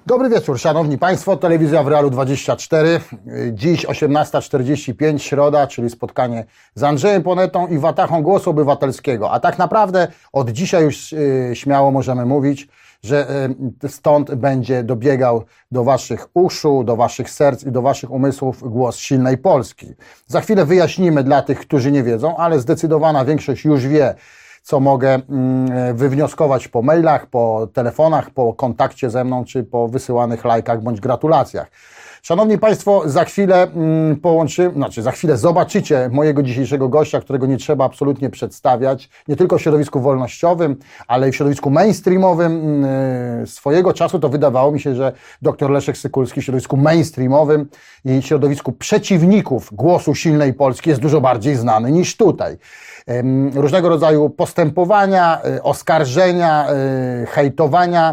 Dobry wieczór, szanowni państwo, telewizja w Realu 24, dziś 18:45, środa, czyli spotkanie z Andrzejem Ponetą i Watahą Głosu Obywatelskiego, a tak naprawdę od dzisiaj już śmiało możemy mówić, że stąd będzie dobiegał do waszych uszu, do waszych serc i do waszych umysłów głos silnej Polski. Za chwilę wyjaśnimy dla tych, którzy nie wiedzą, ale zdecydowana większość już wie, co mogę wywnioskować po mailach, po telefonach, po kontakcie ze mną, czy po wysyłanych lajkach bądź gratulacjach. Szanowni państwo, za chwilę za chwilę zobaczycie mojego dzisiejszego gościa, którego nie trzeba absolutnie przedstawiać, nie tylko w środowisku wolnościowym, ale i w środowisku mainstreamowym. Swojego czasu to wydawało mi się, że dr Leszek Sykulski w środowisku mainstreamowym i środowisku przeciwników głosu silnej Polski jest dużo bardziej znany niż tutaj. Różnego rodzaju postępowania, oskarżenia, hejtowania,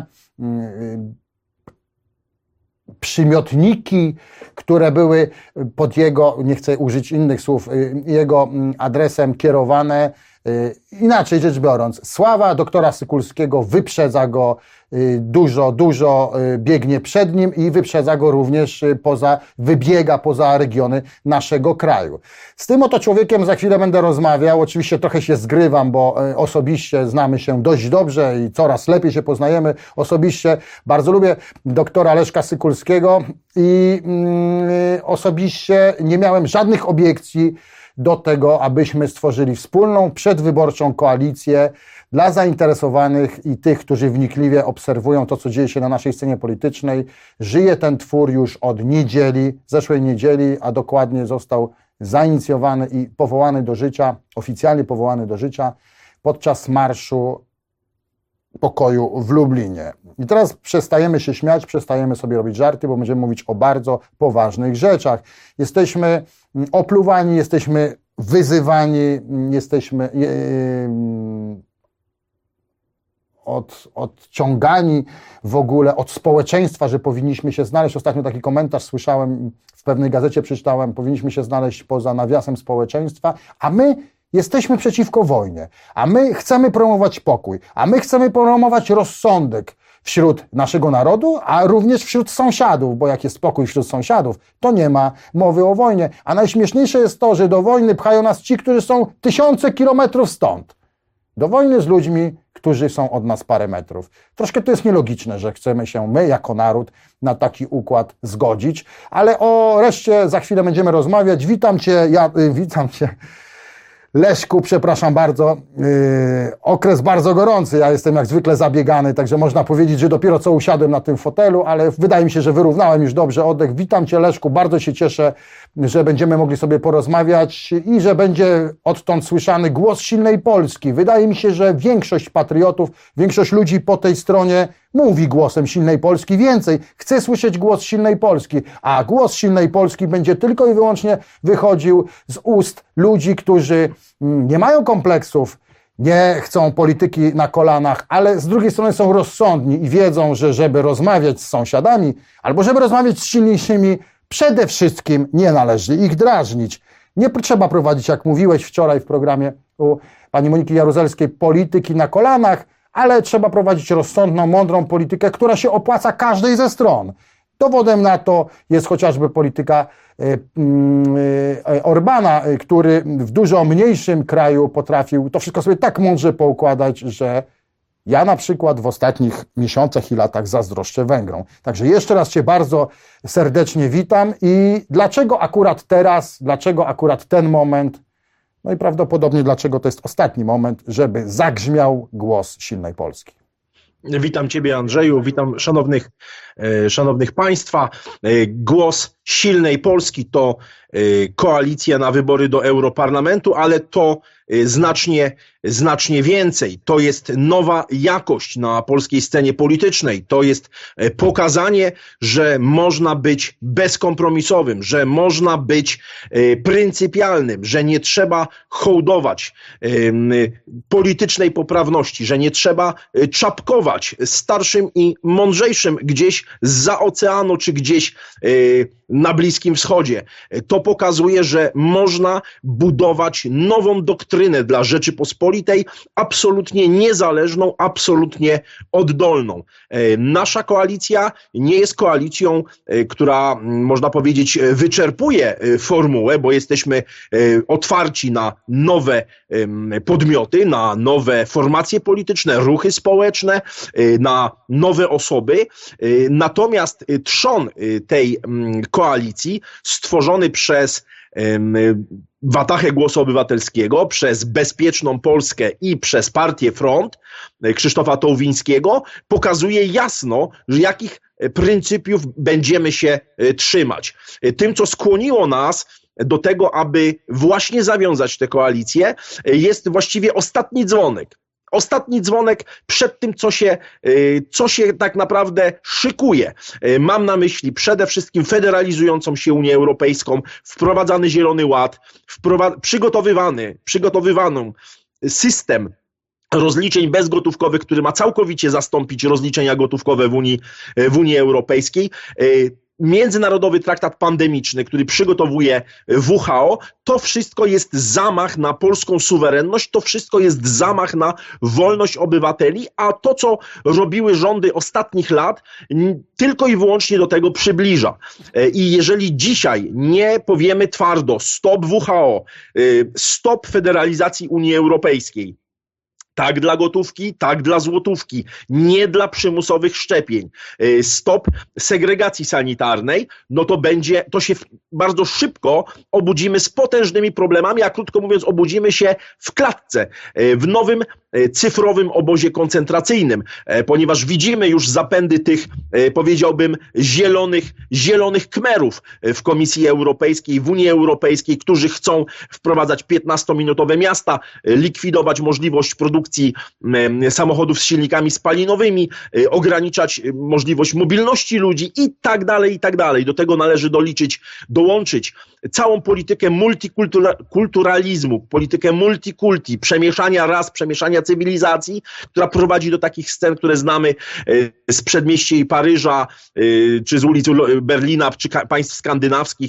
przymiotniki, które były pod jego, nie chcę użyć innych słów, jego adresem kierowane. Inaczej rzecz biorąc, sława doktora Sykulskiego wyprzedza go dużo, biegnie przed nim i wyprzedza go również wybiega poza regiony naszego kraju. Z tym oto człowiekiem za chwilę będę rozmawiał, oczywiście trochę się zgrywam, bo osobiście znamy się dość dobrze i coraz lepiej się poznajemy osobiście. Bardzo lubię doktora Leszka Sykulskiego i osobiście nie miałem żadnych obiekcji do tego, abyśmy stworzyli wspólną, przedwyborczą koalicję dla zainteresowanych i tych, którzy wnikliwie obserwują to, co dzieje się na naszej scenie politycznej. Żyje ten twór już od zeszłej niedzieli, a dokładnie został zainicjowany i powołany do życia, oficjalnie powołany do życia podczas Marszu Pokoju w Lublinie. I teraz przestajemy się śmiać, przestajemy sobie robić żarty, bo będziemy mówić o bardzo poważnych rzeczach. Jesteśmy opluwani, jesteśmy wyzywani, jesteśmy odciągani w ogóle od społeczeństwa, że powinniśmy się znaleźć. Ostatnio taki komentarz słyszałem, w pewnej gazecie przeczytałem, powinniśmy się znaleźć poza nawiasem społeczeństwa, a my jesteśmy przeciwko wojnie, a my chcemy promować pokój, a my chcemy promować rozsądek wśród naszego narodu, a również wśród sąsiadów, bo jak jest spokój wśród sąsiadów, to nie ma mowy o wojnie. A najśmieszniejsze jest to, że do wojny pchają nas ci, którzy są tysiące kilometrów stąd. Do wojny z ludźmi, którzy są od nas parę metrów. Troszkę to jest nielogiczne, że chcemy się my jako naród na taki układ zgodzić, ale o reszcie za chwilę będziemy rozmawiać. Witam Cię, Leszku, przepraszam bardzo, okres bardzo gorący, ja jestem jak zwykle zabiegany, także można powiedzieć, że dopiero co usiadłem na tym fotelu, ale wydaje mi się, że wyrównałem już dobrze oddech. Witam Cię, Leszku, bardzo się cieszę, że będziemy mogli sobie porozmawiać i że będzie odtąd słyszany głos silnej Polski. Wydaje mi się, że większość patriotów, większość ludzi po tej stronie mówi głosem silnej Polski. Więcej, chce słyszeć głos silnej Polski, a głos silnej Polski będzie tylko i wyłącznie wychodził z ust ludzi, którzy nie mają kompleksów, nie chcą polityki na kolanach, ale z drugiej strony są rozsądni i wiedzą, że żeby rozmawiać z sąsiadami albo żeby rozmawiać z silniejszymi, przede wszystkim nie należy ich drażnić. Nie trzeba prowadzić, jak mówiłeś wczoraj w programie u pani Moniki Jaruzelskiej, polityki na kolanach, ale trzeba prowadzić rozsądną, mądrą politykę, która się opłaca każdej ze stron. Dowodem na to jest chociażby polityka Orbana, który w dużo mniejszym kraju potrafił to wszystko sobie tak mądrze poukładać, że ja na przykład w ostatnich miesiącach i latach zazdroszczę Węgrom. Także jeszcze raz Cię bardzo serdecznie witam i dlaczego akurat teraz, dlaczego akurat ten moment, no i prawdopodobnie dlaczego to jest ostatni moment, żeby zagrzmiał głos silnej Polski. Witam Ciebie, Andrzeju, witam szanownych Państwa. Głos silnej Polski to koalicja na wybory do Europarlamentu, ale to znacznie więcej. To jest nowa jakość na polskiej scenie politycznej. To jest pokazanie, że można być bezkompromisowym, że można być pryncypialnym, że nie trzeba hołdować politycznej poprawności, że nie trzeba czapkować starszym i mądrzejszym gdzieś zza oceanu czy gdzieś na Bliskim Wschodzie. To To pokazuje, że można budować nową doktrynę dla Rzeczypospolitej, absolutnie niezależną, absolutnie oddolną. Nasza koalicja nie jest koalicją, która, można powiedzieć, wyczerpuje formułę, bo jesteśmy otwarci na nowe podmioty, na nowe formacje polityczne, ruchy społeczne, na nowe osoby. Natomiast trzon tej koalicji stworzony przez Watachę Głosu Obywatelskiego, przez Bezpieczną Polskę i przez Partię Front Krzysztofa Tołwińskiego pokazuje jasno, że jakich pryncypiów będziemy się trzymać. Tym, co skłoniło nas do tego, aby właśnie zawiązać tę koalicję, jest właściwie ostatni dzwonek. Ostatni dzwonek przed tym, co się tak naprawdę szykuje. Mam na myśli przede wszystkim się Unię Europejską, wprowadzany Zielony Ład, przygotowywany system rozliczeń bezgotówkowych, który ma całkowicie zastąpić rozliczenia gotówkowe w Unii Europejskiej. Międzynarodowy traktat pandemiczny, który przygotowuje WHO, to wszystko jest zamach na polską suwerenność, to wszystko jest zamach na wolność obywateli, a to, co robiły rządy ostatnich lat, tylko i wyłącznie do tego przybliża. I jeżeli dzisiaj nie powiemy twardo stop WHO, stop federalizacji Unii Europejskiej, tak dla gotówki, tak dla złotówki, nie dla przymusowych szczepień, stop segregacji sanitarnej, no to się bardzo szybko obudzimy z potężnymi problemami, a krótko mówiąc obudzimy się w klatce, w nowym cyfrowym obozie koncentracyjnym, ponieważ widzimy już zapędy tych, powiedziałbym, zielonych kmerów w Komisji Europejskiej, w Unii Europejskiej, którzy chcą wprowadzać 15-minutowe miasta, likwidować możliwość produkcji samochodów z silnikami spalinowymi, ograniczać możliwość mobilności ludzi i tak dalej, i tak dalej. Do tego należy dołączyć całą politykę multikulturalizmu, politykę multikulti, przemieszania ras, przemieszania cywilizacji, która prowadzi do takich scen, które znamy z przedmieści Paryża, czy z ulic Berlina, czy państw skandynawskich.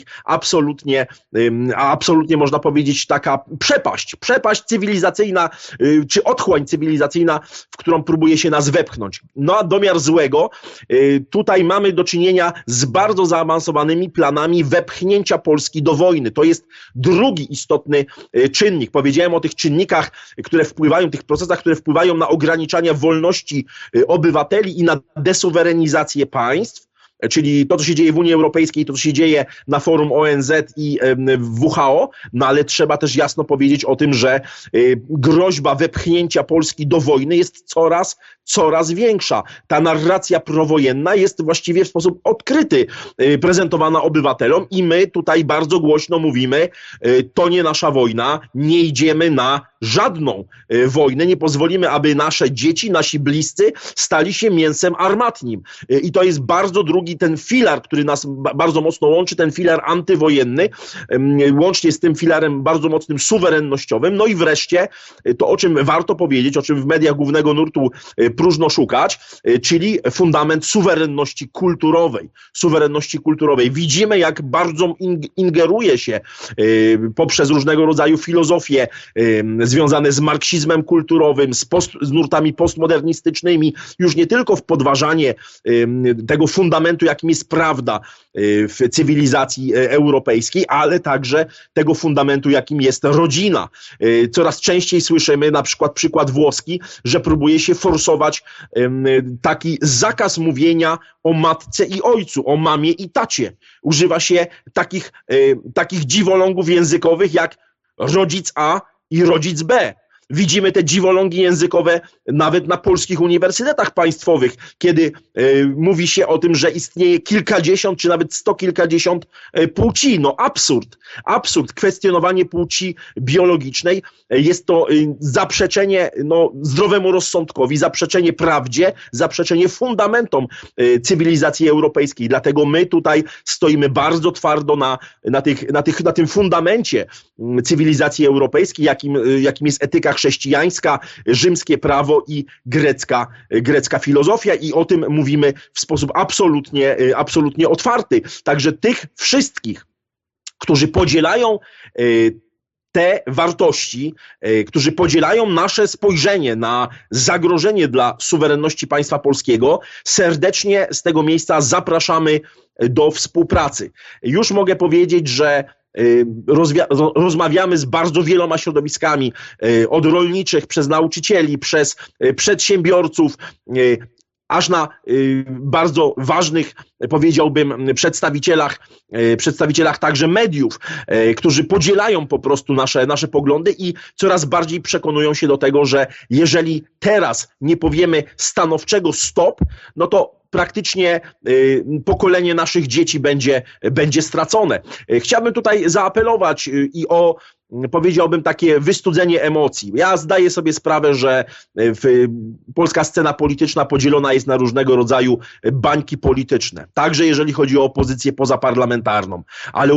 Absolutnie można powiedzieć taka przepaść cywilizacyjna, czy otchłań cywilizacyjna, w którą próbuje się nas wepchnąć. No a domiar złego, tutaj mamy do czynienia z bardzo zaawansowanymi planami wepchnięcia Polski do wojny. To jest drugi istotny czynnik. Powiedziałem o tych czynnikach, tych procesach, które wpływają na ograniczanie wolności obywateli i na desuwerenizację państw. Czyli to, co się dzieje w Unii Europejskiej, to, co się dzieje na forum ONZ i WHO, no ale trzeba też jasno powiedzieć o tym, że groźba wepchnięcia Polski do wojny jest coraz większa. Ta narracja prowojenna jest właściwie w sposób odkryty prezentowana obywatelom i my tutaj bardzo głośno mówimy, to nie nasza wojna, nie idziemy na żadną wojnę, nie pozwolimy, aby nasze dzieci, nasi bliscy stali się mięsem armatnim. I to jest bardzo drugi ten filar, który nas bardzo mocno łączy, ten filar antywojenny, łącznie z tym filarem bardzo mocnym suwerennościowym. No i wreszcie to, o czym warto powiedzieć, o czym w mediach głównego nurtu próżno szukać, czyli fundament suwerenności kulturowej. Widzimy, jak bardzo ingeruje się poprzez różnego rodzaju filozofie związane z marksizmem kulturowym, z nurtami postmodernistycznymi, już nie tylko w podważanie tego fundamentu, jakim jest prawda w cywilizacji europejskiej, ale także tego fundamentu, jakim jest rodzina. Coraz częściej słyszymy, na przykład włoski, że próbuje się forsować taki zakaz mówienia o matce i ojcu, o mamie i tacie. Używa się takich dziwolągów językowych jak rodzic A i rodzic B. Widzimy te dziwolągi językowe nawet na polskich uniwersytetach państwowych, kiedy mówi się o tym, że istnieje kilkadziesiąt czy nawet kilkadziesiąt płci. No absurd, kwestionowanie płci biologicznej. Jest to zaprzeczenie zdrowemu rozsądkowi, zaprzeczenie prawdzie, zaprzeczenie fundamentom cywilizacji europejskiej. Dlatego my tutaj stoimy bardzo twardo na tym fundamencie cywilizacji europejskiej, jakim jest etyka chrześcijańska, rzymskie prawo i grecka filozofia i o tym mówimy w sposób absolutnie otwarty. Także tych wszystkich którzy podzielają te wartości, którzy podzielają nasze spojrzenie na zagrożenie dla suwerenności państwa polskiego, serdecznie z tego miejsca zapraszamy do współpracy. Już mogę powiedzieć, że rozmawiamy z bardzo wieloma środowiskami, od rolniczych, przez nauczycieli, przez przedsiębiorców, aż na bardzo ważnych, powiedziałbym, przedstawicielach także mediów, którzy podzielają po prostu nasze poglądy i coraz bardziej przekonują się do tego, że jeżeli teraz nie powiemy stanowczego stop, no to praktycznie pokolenie naszych dzieci będzie stracone. Chciałbym tutaj zaapelować i o, powiedziałbym, takie wystudzenie emocji. Ja zdaję sobie sprawę, że polska scena polityczna podzielona jest na różnego rodzaju bańki polityczne, także jeżeli chodzi o opozycję pozaparlamentarną, ale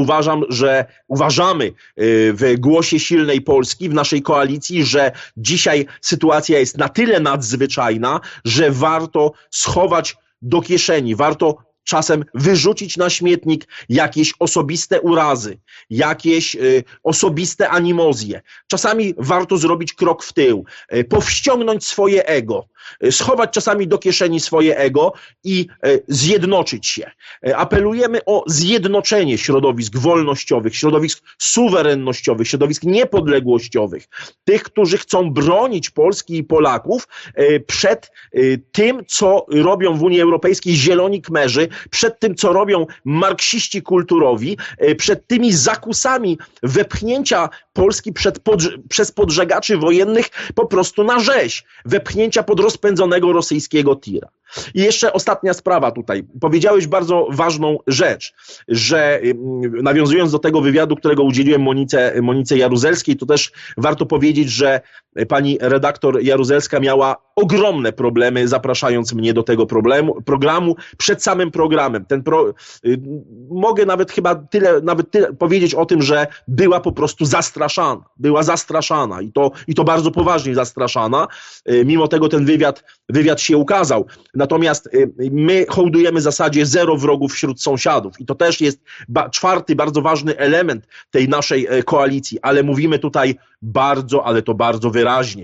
uważamy w Głosie Silnej Polski, w naszej koalicji, że dzisiaj sytuacja jest na tyle nadzwyczajna, że warto schować do kieszeni, warto czasem wyrzucić na śmietnik jakieś osobiste urazy, jakieś osobiste animozje. Czasami warto zrobić krok w tył, powściągnąć swoje ego, schować czasami do kieszeni swoje ego i zjednoczyć się. Apelujemy o zjednoczenie środowisk wolnościowych, środowisk suwerennościowych, środowisk niepodległościowych, tych, którzy chcą bronić Polski i Polaków przed tym, co robią w Unii Europejskiej zieloni kmerzy, przed tym, co robią marksiści kulturowi, przed tymi zakusami wepchnięcia Polski przez podżegaczy wojennych po prostu na rzeź, wepchnięcia pod rozpędzonego rosyjskiego tira. I jeszcze ostatnia sprawa tutaj. Powiedziałeś bardzo ważną rzecz, że nawiązując do tego wywiadu, którego udzieliłem Monice Jaruzelskiej, to też warto powiedzieć, że pani redaktor Jaruzelska miała ogromne problemy, zapraszając mnie do tego programu przed samym programem. Mogę nawet chyba tyle powiedzieć o tym, że była po prostu zastraszana. Była zastraszana i to bardzo poważnie zastraszana. Mimo tego ten wywiad się ukazał. Natomiast my hołdujemy zasadzie zero wrogów wśród sąsiadów i to też jest czwarty bardzo ważny element tej naszej koalicji, ale mówimy tutaj ale to bardzo wyraźnie.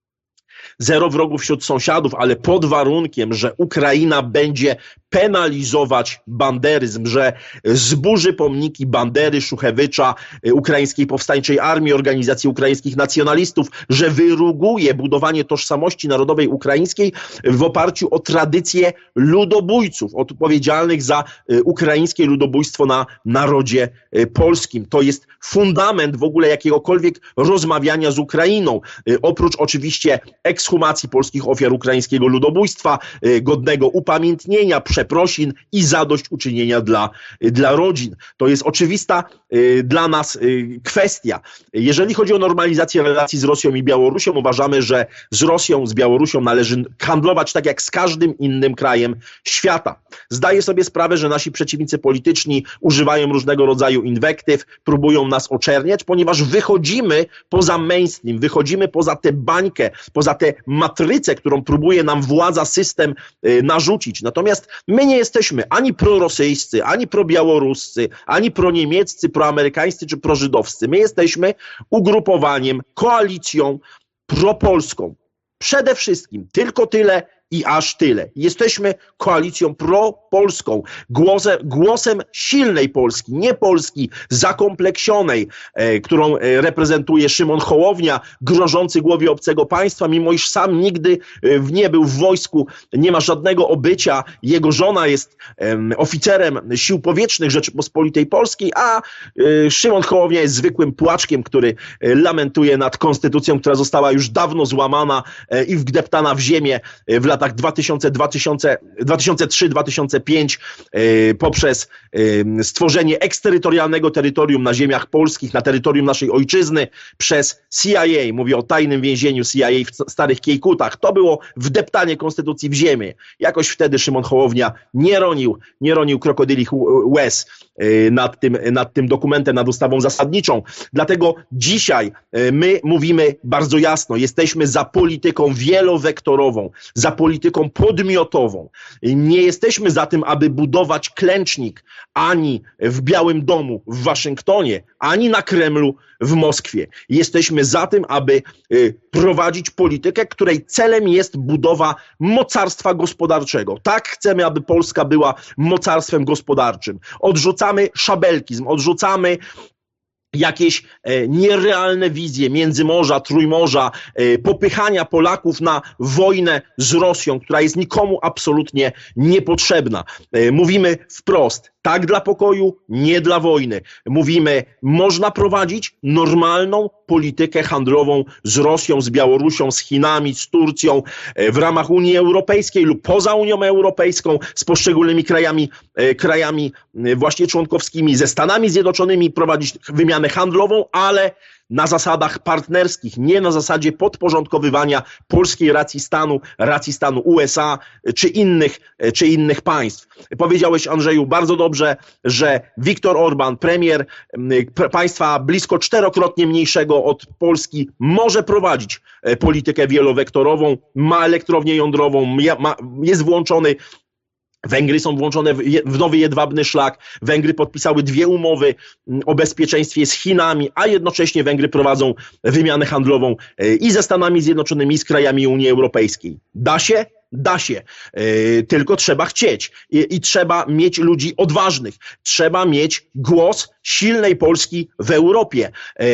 Zero wrogów wśród sąsiadów, ale pod warunkiem, że Ukraina będzie penalizować banderyzm, że zburzy pomniki Bandery, Szuchewycza, Ukraińskiej Powstańczej Armii, Organizacji Ukraińskich Nacjonalistów, że wyruguje budowanie tożsamości narodowej ukraińskiej w oparciu o tradycję ludobójców odpowiedzialnych za ukraińskie ludobójstwo na narodzie polskim. To jest fundament w ogóle jakiegokolwiek rozmawiania z Ukrainą. Oprócz oczywiście ekshumacji polskich ofiar ukraińskiego ludobójstwa, godnego upamiętnienia, przeprosin i zadośćuczynienia dla rodzin. To jest oczywista dla nas kwestia. Jeżeli chodzi o normalizację relacji z Rosją i Białorusią, uważamy, że z Rosją, z Białorusią należy handlować tak jak z każdym innym krajem świata. Zdaję sobie sprawę, że nasi przeciwnicy polityczni używają różnego rodzaju inwektyw, próbują nas oczerniać, ponieważ wychodzimy poza mainstream, wychodzimy poza tę bańkę, poza tę matrycę, którą próbuje nam władza, system narzucić. Natomiast my nie jesteśmy ani prorosyjscy, ani probiałoruscy, ani proniemieccy, proamerykańscy czy prożydowscy. My jesteśmy ugrupowaniem, koalicją propolską. Przede wszystkim tylko tyle i aż tyle. Jesteśmy koalicją propolską, głosem silnej Polski, nie Polski zakompleksionej, którą reprezentuje Szymon Hołownia, grożący głowie obcego państwa, mimo iż sam nigdy nie był w wojsku, nie ma żadnego obycia. Jego żona jest oficerem Sił Powietrznych Rzeczypospolitej Polskiej, a Szymon Hołownia jest zwykłym płaczkiem, który lamentuje nad konstytucją, która została już dawno złamana i wdeptana w ziemię w latach 2003-2005 poprzez stworzenie eksterytorialnego terytorium na ziemiach polskich, na terytorium naszej ojczyzny przez CIA. Mówię o tajnym więzieniu CIA w Starych Kiejkutach. To było wdeptanie konstytucji w ziemię. Jakoś wtedy Szymon Hołownia nie ronił krokodylich łez nad tym dokumentem, nad ustawą zasadniczą. Dlatego dzisiaj my mówimy bardzo jasno, jesteśmy za polityką wielowektorową, za polityką polityką podmiotową. Nie jesteśmy za tym, aby budować klęcznik ani w Białym Domu w Waszyngtonie, ani na Kremlu w Moskwie. Jesteśmy za tym, aby prowadzić politykę, której celem jest budowa mocarstwa gospodarczego. Tak chcemy, aby Polska była mocarstwem gospodarczym. Odrzucamy szabelkizm, odrzucamy jakieś nierealne wizje Międzymorza, Trójmorza, popychania Polaków na wojnę z Rosją, która jest nikomu absolutnie niepotrzebna. Mówimy wprost, tak dla pokoju, nie dla wojny. Mówimy, można prowadzić normalną politykę handlową z Rosją, z Białorusią, z Chinami, z Turcją, w ramach Unii Europejskiej lub poza Unią Europejską, z poszczególnymi krajami właśnie członkowskimi, ze Stanami Zjednoczonymi prowadzić wymianę handlową, ale na zasadach partnerskich, nie na zasadzie podporządkowywania polskiej racji stanu USA czy innych państw. Powiedziałeś, Andrzeju, bardzo dobrze, że Viktor Orban, premier państwa blisko 4-krotnie mniejszego od Polski, może prowadzić politykę wielowektorową, ma elektrownię jądrową, jest włączony. Węgry są włączone w nowy jedwabny szlak. Węgry podpisały 2 umowy o bezpieczeństwie z Chinami, a jednocześnie Węgry prowadzą wymianę handlową i ze Stanami Zjednoczonymi, i z krajami Unii Europejskiej. Da się? Da się. Tylko trzeba chcieć. I trzeba mieć ludzi odważnych. Trzeba mieć głos silnej Polski w Europie.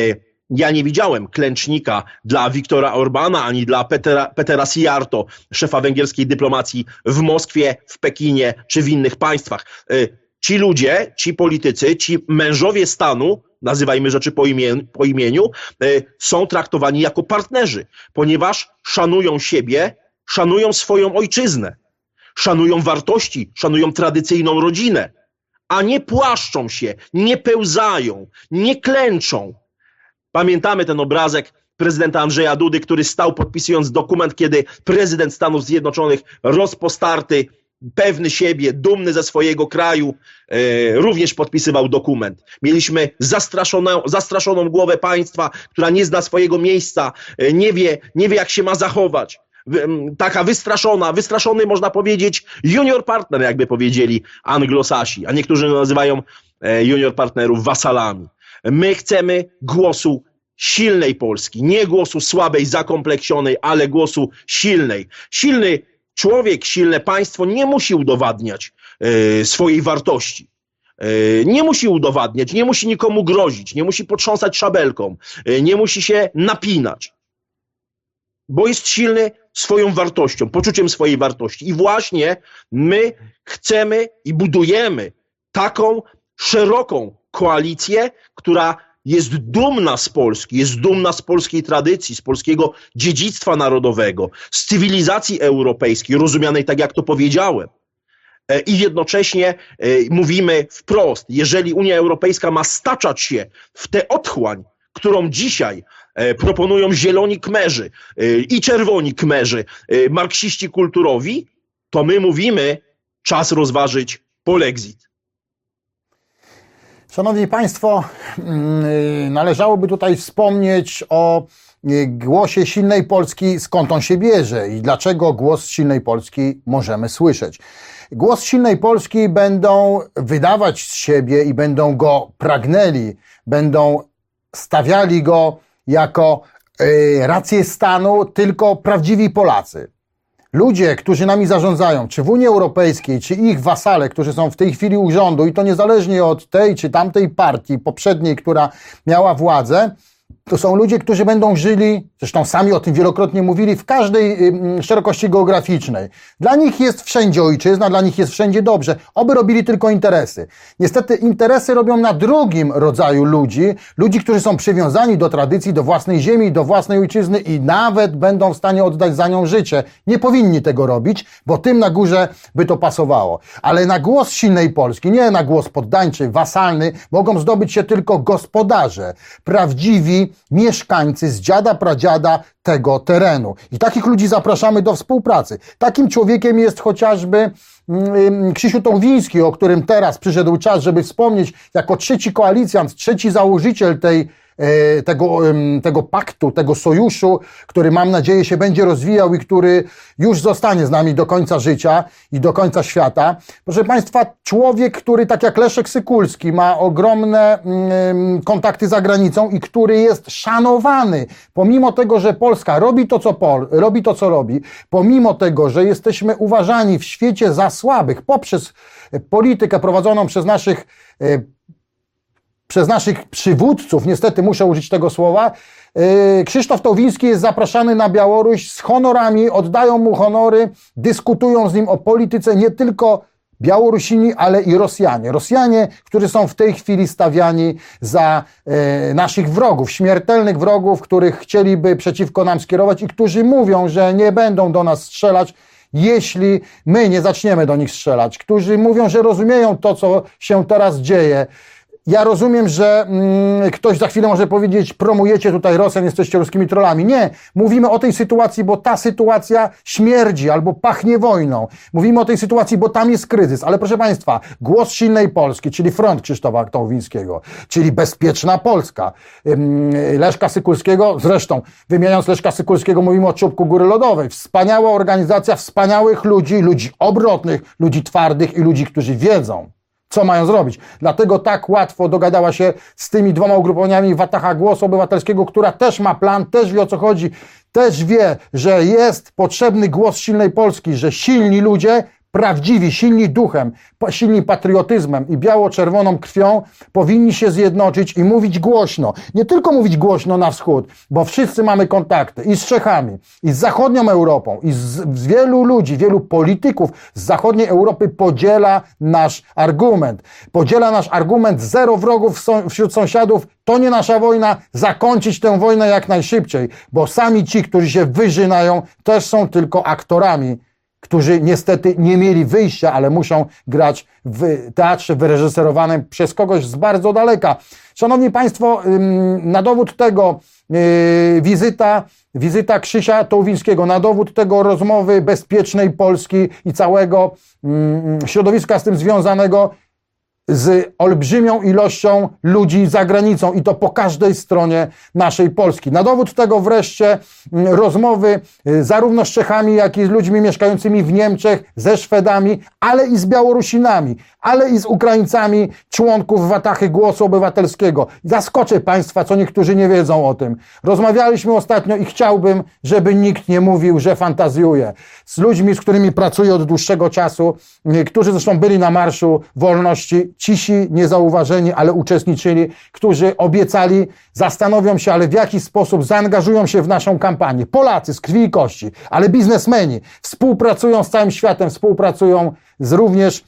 Ja nie widziałem klęcznika dla Viktora Orbana ani dla Petera Sijarto, szefa węgierskiej dyplomacji w Moskwie, w Pekinie czy w innych państwach. Ci ludzie, ci politycy, ci mężowie stanu, nazywajmy rzeczy po imieniu, są traktowani jako partnerzy, ponieważ szanują siebie, szanują swoją ojczyznę, szanują wartości, szanują tradycyjną rodzinę, a nie płaszczą się, nie pełzają, nie klęczą. Pamiętamy ten obrazek prezydenta Andrzeja Dudy, który stał podpisując dokument, kiedy prezydent Stanów Zjednoczonych, rozpostarty, pewny siebie, dumny ze swojego kraju, również podpisywał dokument. Mieliśmy zastraszoną głowę państwa, która nie zna swojego miejsca, nie wie jak się ma zachować. Taka wystraszony można powiedzieć junior partner, jakby powiedzieli anglosasi, a niektórzy nazywają junior partnerów wasalami. My chcemy głosu silnej Polski, nie głosu słabej, zakompleksionej, ale głosu silnej. Silny człowiek, silne państwo nie musi udowadniać swojej wartości. Nie musi udowadniać, nie musi nikomu grozić, nie musi potrząsać szabelką, nie musi się napinać, bo jest silny swoją wartością, poczuciem swojej wartości. I właśnie my chcemy i budujemy taką szeroką koalicję, która jest dumna z Polski, jest dumna z polskiej tradycji, z polskiego dziedzictwa narodowego, z cywilizacji europejskiej, rozumianej tak, jak to powiedziałem. I jednocześnie mówimy wprost, jeżeli Unia Europejska ma staczać się w tę otchłań, którą dzisiaj proponują zieloni kmerzy i czerwoni kmerzy, marksiści kulturowi, to my mówimy, czas rozważyć polexit. Szanowni Państwo, należałoby tutaj wspomnieć o głosie silnej Polski, skąd on się bierze i dlaczego głos silnej Polski możemy słyszeć. Głos silnej Polski będą wydawać z siebie i będą go pragnęli, będą stawiali go jako rację stanu tylko prawdziwi Polacy. Ludzie, którzy nami zarządzają, czy w Unii Europejskiej, czy ich wasale, którzy są w tej chwili u rządu i to niezależnie od tej czy tamtej partii poprzedniej, która miała władzę, to są ludzie, którzy będą żyli, zresztą sami o tym wielokrotnie mówili, w każdej szerokości geograficznej. Dla nich jest wszędzie ojczyzna, dla nich jest wszędzie dobrze. Oby robili tylko interesy. Niestety interesy robią na drugim rodzaju ludzi, którzy są przywiązani do tradycji, do własnej ziemi, do własnej ojczyzny i nawet będą w stanie oddać za nią życie. Nie powinni tego robić, bo tym na górze by to pasowało. Ale na głos silnej Polski, nie na głos poddańczy, wasalny, mogą zdobyć się tylko gospodarze, prawdziwi mieszkańcy z dziada, pradziada tego terenu. I takich ludzi zapraszamy do współpracy. Takim człowiekiem jest chociażby Krzysiu Tołwiński, o którym teraz przyszedł czas, żeby wspomnieć, jako trzeci koalicjant, trzeci założyciel tej tego paktu, tego sojuszu, który mam nadzieję się będzie rozwijał i który już zostanie z nami do końca życia i do końca świata. Proszę Państwa, człowiek, który tak jak Leszek Sykulski ma ogromne kontakty za granicą i który jest szanowany, pomimo tego, że Polska robi to, co robi, pomimo tego, że jesteśmy uważani w świecie za słabych poprzez politykę prowadzoną przez naszych przywódców, niestety muszę użyć tego słowa, Krzysztof Tołwiński jest zapraszany na Białoruś z honorami, oddają mu honory, dyskutują z nim o polityce nie tylko Białorusini, ale i Rosjanie. Rosjanie, którzy są w tej chwili stawiani za naszych wrogów, śmiertelnych wrogów, których chcieliby przeciwko nam skierować i którzy mówią, że nie będą do nas strzelać, jeśli my nie zaczniemy do nich strzelać. Którzy mówią, że rozumieją to, co się teraz dzieje. Ja rozumiem, że ktoś za chwilę może powiedzieć, promujecie tutaj Rosjan, jesteście ruskimi trollami. Nie, mówimy o tej sytuacji, bo ta sytuacja śmierdzi albo pachnie wojną. Mówimy o tej sytuacji, bo tam jest kryzys. Ale proszę Państwa, głos silnej Polski, czyli front Krzysztofa Tołwińskiego, czyli bezpieczna Polska, Leszka Sykulskiego, zresztą wymieniając Leszka Sykulskiego mówimy o Czubku Góry Lodowej. Wspaniała organizacja, wspaniałych ludzi, ludzi obrotnych, ludzi twardych i ludzi, którzy wiedzą, co mają zrobić. Dlatego tak łatwo dogadała się z tymi dwoma ugrupowaniami Wataha Głosu Obywatelskiego, która też ma plan, też wie o co chodzi, też wie, że jest potrzebny głos silnej Polski, że silni ludzie, prawdziwi, silni duchem, silni patriotyzmem i biało-czerwoną krwią powinni się zjednoczyć i mówić głośno. Nie tylko mówić głośno na wschód, bo wszyscy mamy kontakty i z Czechami, i z zachodnią Europą, i z wielu ludzi, wielu polityków z zachodniej Europy podziela nasz argument. Podziela nasz argument, zero wrogów wśród sąsiadów, to nie nasza wojna, zakończyć tę wojnę jak najszybciej, bo sami ci, którzy się wyżynają, też są tylko aktorami, którzy niestety nie mieli wyjścia, ale muszą grać w teatrze wyreżyserowanym przez kogoś z bardzo daleka. Szanowni Państwo, na dowód tego wizyta Krzysia Tołwińskiego, na dowód tego rozmowy bezpiecznej Polski i całego środowiska z tym związanego, z olbrzymią ilością ludzi za granicą i to po każdej stronie naszej Polski. Na dowód tego wreszcie rozmowy zarówno z Czechami, jak i z ludźmi mieszkającymi w Niemczech, ze Szwedami, ale i z Białorusinami, ale i z Ukraińcami, członków Watachy Głosu Obywatelskiego. Zaskoczę Państwa, co niektórzy nie wiedzą o tym. Rozmawialiśmy ostatnio i chciałbym, żeby nikt nie mówił, że fantazjuje. Z ludźmi, z którymi pracuję od dłuższego czasu, którzy zresztą byli na Marszu Wolności, cisi, niezauważeni, ale uczestniczyli, którzy obiecali, zastanowią się, ale w jaki sposób zaangażują się w naszą kampanię. Polacy z krwi i kości, ale biznesmeni współpracują z całym światem, współpracują również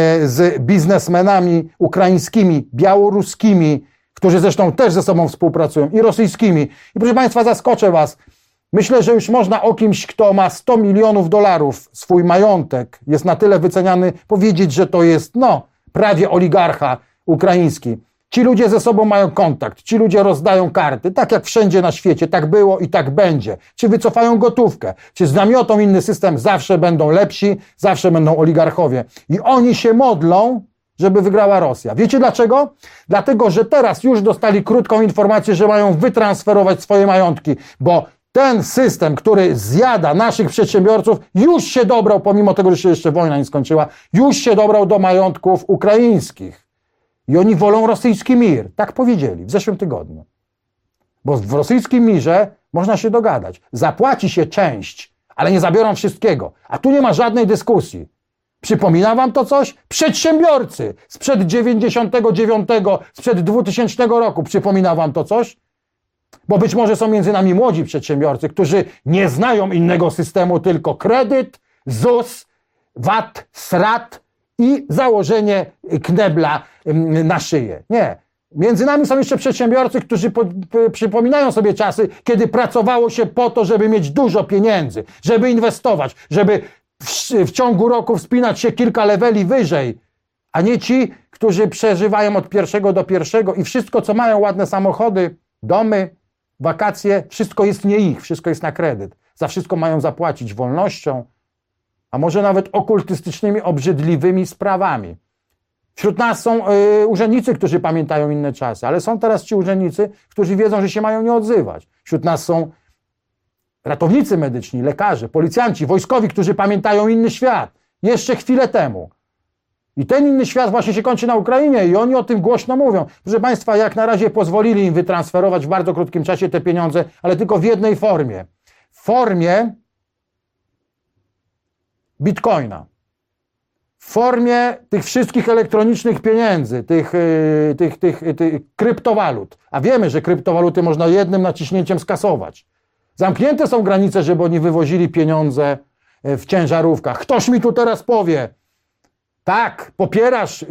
z biznesmenami ukraińskimi, białoruskimi, którzy zresztą też ze sobą współpracują, i rosyjskimi. I proszę Państwa, zaskoczę Was. Myślę, że już można o kimś, kto ma $100 milionów, swój majątek, jest na tyle wyceniany, powiedzieć, że to jest, prawie oligarcha ukraiński. Ci ludzie ze sobą mają kontakt, ci ludzie rozdają karty, tak jak wszędzie na świecie, tak było i tak będzie. Czy wycofają gotówkę, czy znamiotą inny system, zawsze będą lepsi, zawsze będą oligarchowie. I oni się modlą, żeby wygrała Rosja. Wiecie dlaczego? Dlatego, że teraz już dostali krótką informację, że mają wytransferować swoje majątki, bo ten system, który zjada naszych przedsiębiorców, już się dobrał, pomimo tego, że się jeszcze wojna nie skończyła, już się dobrał do majątków ukraińskich. I oni wolą rosyjski mir. Tak powiedzieli w zeszłym tygodniu. Bo w rosyjskim mirze można się dogadać. Zapłaci się część, ale nie zabiorą wszystkiego. A tu nie ma żadnej dyskusji. Przypomina wam to coś? Przedsiębiorcy sprzed 99, sprzed 2000 roku. Przypomina wam to coś? Bo być może są między nami młodzi przedsiębiorcy, którzy nie znają innego systemu, tylko kredyt, ZUS, VAT, SRAT i założenie knebla na szyję. Nie. Między nami są jeszcze przedsiębiorcy, którzy przypominają sobie czasy, kiedy pracowało się po to, żeby mieć dużo pieniędzy, żeby inwestować, żeby w ciągu roku wspinać się kilka leveli wyżej, a nie ci, którzy przeżywają od pierwszego do pierwszego i wszystko, co mają, ładne samochody, domy, wakacje, wszystko jest nie ich, wszystko jest na kredyt. Za wszystko mają zapłacić wolnością, a może nawet okultystycznymi, obrzydliwymi sprawami. Wśród nas są urzędnicy, którzy pamiętają inne czasy, ale są teraz ci urzędnicy, którzy wiedzą, że się mają nie odzywać. Wśród nas są ratownicy medyczni, lekarze, policjanci, wojskowi, którzy pamiętają inny świat. Jeszcze chwilę temu. I ten inny świat właśnie się kończy na Ukrainie i oni o tym głośno mówią. Proszę Państwa, jak na razie pozwolili im wytransferować w bardzo krótkim czasie te pieniądze, ale tylko w jednej formie. W formie bitcoina. W formie tych wszystkich elektronicznych pieniędzy, tych kryptowalut. A wiemy, że kryptowaluty można jednym naciśnięciem skasować. Zamknięte są granice, żeby oni wywozili pieniądze w ciężarówkach. Ktoś mi tu teraz powie, tak, popierasz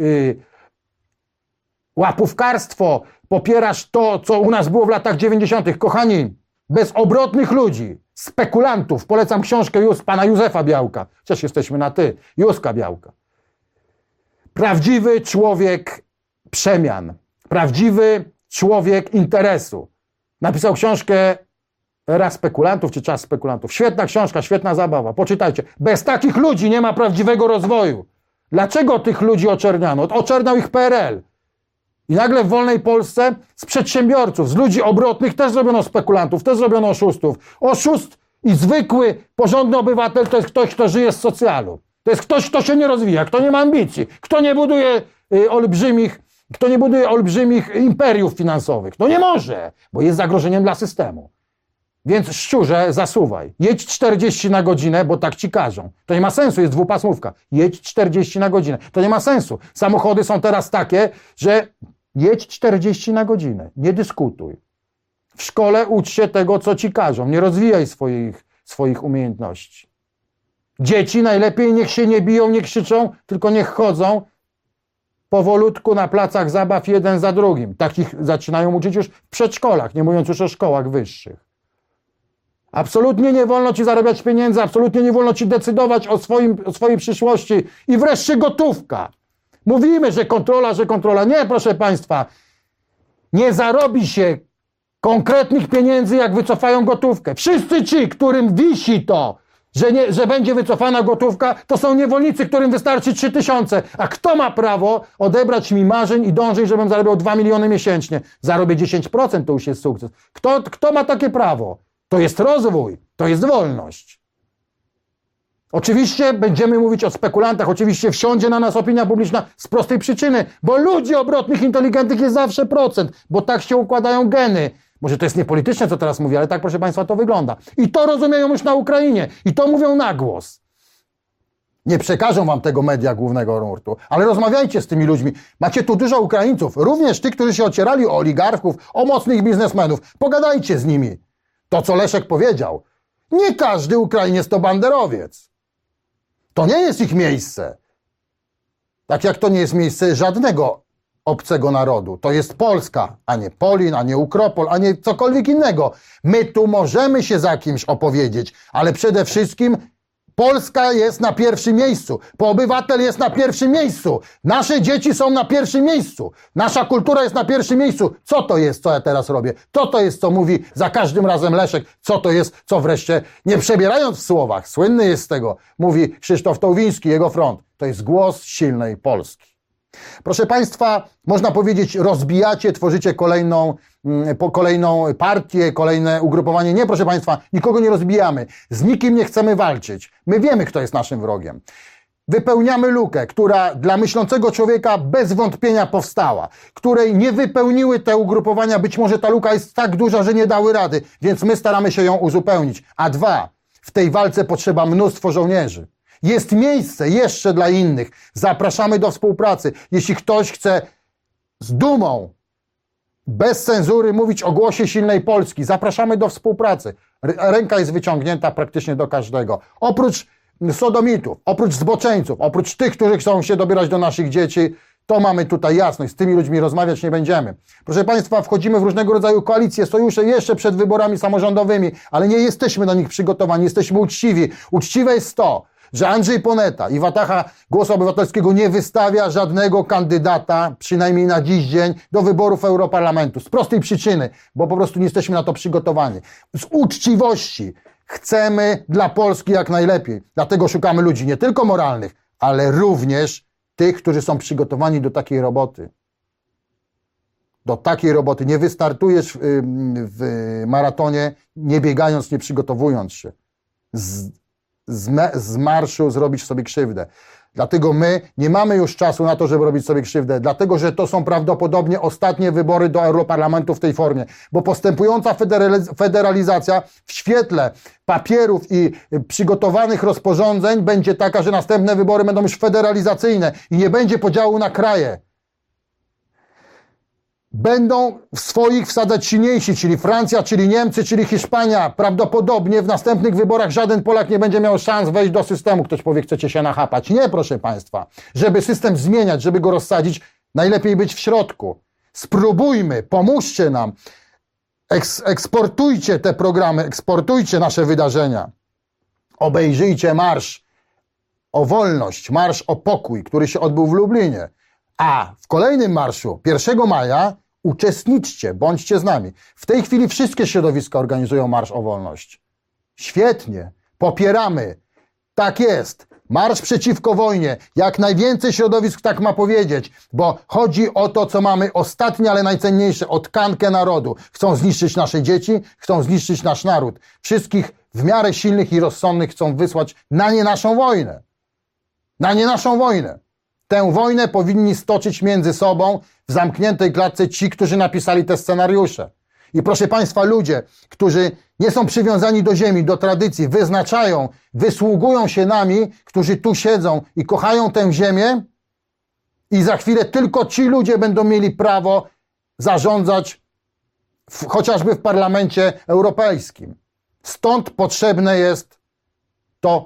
łapówkarstwo, popierasz to, co u nas było w latach 90. Kochani, bez obrotnych ludzi, spekulantów, polecam książkę pana Józefa Białka, chociaż jesteśmy na ty, Józka Białka. Prawdziwy człowiek przemian, prawdziwy człowiek interesu. Napisał książkę Era spekulantów czy Czas spekulantów. Świetna książka, świetna zabawa, poczytajcie. Bez takich ludzi nie ma prawdziwego rozwoju. Dlaczego tych ludzi oczerniano? Oczerniał ich PRL. I nagle w wolnej Polsce z przedsiębiorców, z ludzi obrotnych też zrobiono spekulantów, też zrobiono oszustów. Oszust i zwykły, porządny obywatel to jest ktoś, kto żyje z socjalu. To jest ktoś, kto się nie rozwija, kto nie ma ambicji, kto nie buduje olbrzymich imperiów finansowych. No nie może, bo jest zagrożeniem dla systemu. Więc szczurze, zasuwaj. Jedź 40 na godzinę, bo tak ci każą. To nie ma sensu, jest dwupasmówka. Jedź 40 na godzinę. To nie ma sensu. Samochody są teraz takie, że jedź 40 na godzinę. Nie dyskutuj. W szkole ucz się tego, co ci każą. Nie rozwijaj swoich umiejętności. Dzieci najlepiej niech się nie biją, nie krzyczą, tylko niech chodzą powolutku na placach zabaw jeden za drugim. Takich zaczynają uczyć już w przedszkolach, nie mówiąc już o szkołach wyższych. Absolutnie nie wolno ci zarabiać pieniędzy, absolutnie nie wolno ci decydować o swojej przyszłości. I wreszcie gotówka. Mówimy, że kontrola. Nie, proszę Państwa. Nie zarobi się konkretnych pieniędzy, jak wycofają gotówkę. Wszyscy ci, którym wisi to, że będzie wycofana gotówka, to są niewolnicy, którym wystarczy 3000. A kto ma prawo odebrać mi marzeń i dążeń, żebym zarabiał 2 miliony miesięcznie? Zarobię 10%, to już jest sukces. Kto ma takie prawo? To jest rozwój, to jest wolność. Oczywiście będziemy mówić o spekulantach, oczywiście wsiądzie na nas opinia publiczna z prostej przyczyny, bo ludzi obrotnych, inteligentnych jest zawsze procent, bo tak się układają geny. Może to jest niepolityczne, co teraz mówię, ale tak, proszę Państwa, to wygląda. I to rozumieją już na Ukrainie i to mówią na głos. Nie przekażą wam tego media głównego nurtu, ale rozmawiajcie z tymi ludźmi. Macie tu dużo Ukraińców, również tych, którzy się ocierali o oligarchów, o mocnych biznesmenów. Pogadajcie z nimi. To, co Leszek powiedział. Nie każdy Ukrainiec to banderowiec. To nie jest ich miejsce. Tak jak to nie jest miejsce żadnego obcego narodu. To jest Polska, a nie Polin, a nie Ukropol, a nie cokolwiek innego. My tu możemy się za kimś opowiedzieć, ale przede wszystkim Polska jest na pierwszym miejscu. Obywatel jest na pierwszym miejscu. Nasze dzieci są na pierwszym miejscu. Nasza kultura jest na pierwszym miejscu. Co to jest, co ja teraz robię? To jest, co mówi za każdym razem Leszek. Co to jest, co wreszcie, nie przebierając w słowach, słynny jest z tego, mówi Krzysztof Tołwiński, jego front. To jest głos silnej Polski. Proszę Państwa, można powiedzieć, rozbijacie, tworzycie kolejną partię, kolejne ugrupowanie. Nie, proszę Państwa, nikogo nie rozbijamy. Z nikim nie chcemy walczyć. My wiemy, kto jest naszym wrogiem. Wypełniamy lukę, która dla myślącego człowieka bez wątpienia powstała, której nie wypełniły te ugrupowania. Być może ta luka jest tak duża, że nie dały rady, więc my staramy się ją uzupełnić. A dwa, w tej walce potrzeba mnóstwo żołnierzy. Jest miejsce jeszcze dla innych. Zapraszamy do współpracy. Jeśli ktoś chce z dumą, bez cenzury mówić o głosie silnej Polski, zapraszamy do współpracy. Ręka jest wyciągnięta praktycznie do każdego. Oprócz sodomitów, oprócz zboczeńców, oprócz tych, którzy chcą się dobierać do naszych dzieci, to mamy tutaj jasność. Z tymi ludźmi rozmawiać nie będziemy. Proszę Państwa, wchodzimy w różnego rodzaju koalicje, sojusze jeszcze przed wyborami samorządowymi, ale nie jesteśmy do nich przygotowani, jesteśmy uczciwi. Uczciwe jest to, że Andrzej Poneta i Wataha Głosu Obywatelskiego nie wystawia żadnego kandydata, przynajmniej na dziś dzień, do wyborów Europarlamentu. Z prostej przyczyny, bo po prostu nie jesteśmy na to przygotowani. Z uczciwości chcemy dla Polski jak najlepiej. Dlatego szukamy ludzi nie tylko moralnych, ale również tych, którzy są przygotowani do takiej roboty. Do takiej roboty. Nie wystartujesz w maratonie, nie biegając, nie przygotowując się. Z marszu zrobisz sobie krzywdę. Dlatego my nie mamy już czasu na to, żeby robić sobie krzywdę, dlatego że to są prawdopodobnie ostatnie wybory do Europarlamentu w tej formie, bo postępująca federalizacja w świetle papierów i przygotowanych rozporządzeń będzie taka, że następne wybory będą już federalizacyjne i nie będzie podziału na kraje. Będą w swoich wsadzać silniejsi, czyli Francja, czyli Niemcy, czyli Hiszpania. Prawdopodobnie w następnych wyborach żaden Polak nie będzie miał szans wejść do systemu. Ktoś powie, chcecie się nachapać. Nie, proszę Państwa. Żeby system zmieniać, żeby go rozsadzić, najlepiej być w środku. Spróbujmy, pomóżcie nam. Eksportujcie te programy, eksportujcie nasze wydarzenia. Obejrzyjcie marsz o wolność, marsz o pokój, który się odbył w Lublinie. A w kolejnym marszu 1 maja uczestniczcie, bądźcie z nami. W tej chwili wszystkie środowiska organizują Marsz o Wolność. Świetnie, popieramy. Tak jest. Marsz przeciwko wojnie. Jak najwięcej środowisk tak ma powiedzieć, bo chodzi o to, co mamy ostatnie, ale najcenniejsze, o tkankę narodu. Chcą zniszczyć nasze dzieci, chcą zniszczyć nasz naród. Wszystkich w miarę silnych i rozsądnych chcą wysłać na nie naszą wojnę. Na nie naszą wojnę. Tę wojnę powinni stoczyć między sobą w zamkniętej klatce ci, którzy napisali te scenariusze. I proszę Państwa, ludzie, którzy nie są przywiązani do ziemi, do tradycji, wyznaczają, wysługują się nami, którzy tu siedzą i kochają tę ziemię i za chwilę tylko ci ludzie będą mieli prawo zarządzać chociażby w Parlamencie Europejskim. Stąd potrzebne jest to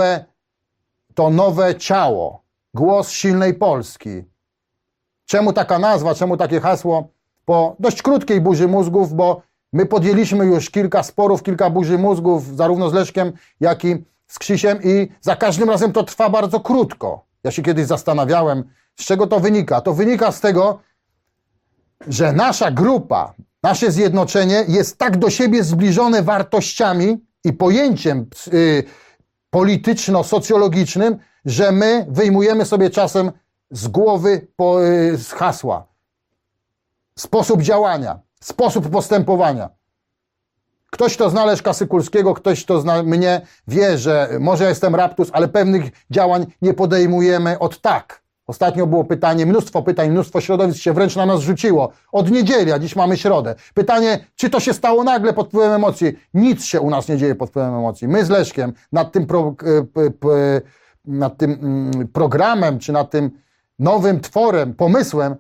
nowe ciało. Głos silnej Polski. Czemu taka nazwa, czemu takie hasło? Po dość krótkiej burzy mózgów, bo my podjęliśmy już kilka sporów, kilka burzy mózgów, zarówno z Leszkiem, jak i z Krzysiem i za każdym razem to trwa bardzo krótko. Ja się kiedyś zastanawiałem, z czego to wynika. To wynika z tego, że nasza grupa, nasze zjednoczenie jest tak do siebie zbliżone wartościami i pojęciem polityczno-socjologicznym, że my wyjmujemy sobie czasem z głowy z hasła. Sposób działania, sposób postępowania. Ktoś, kto zna Leszka Sykulskiego, ktoś, kto zna mnie, wie, że może ja jestem raptus, ale pewnych działań nie podejmujemy od tak. Ostatnio było pytanie, mnóstwo pytań, mnóstwo środowisk się wręcz na nas rzuciło. Od niedzieli, a dziś mamy środę. Pytanie, czy to się stało nagle pod wpływem emocji? Nic się u nas nie dzieje pod wpływem emocji. My z Leszkiem nad tym programem, czy nad tym nowym tworem, pomysłem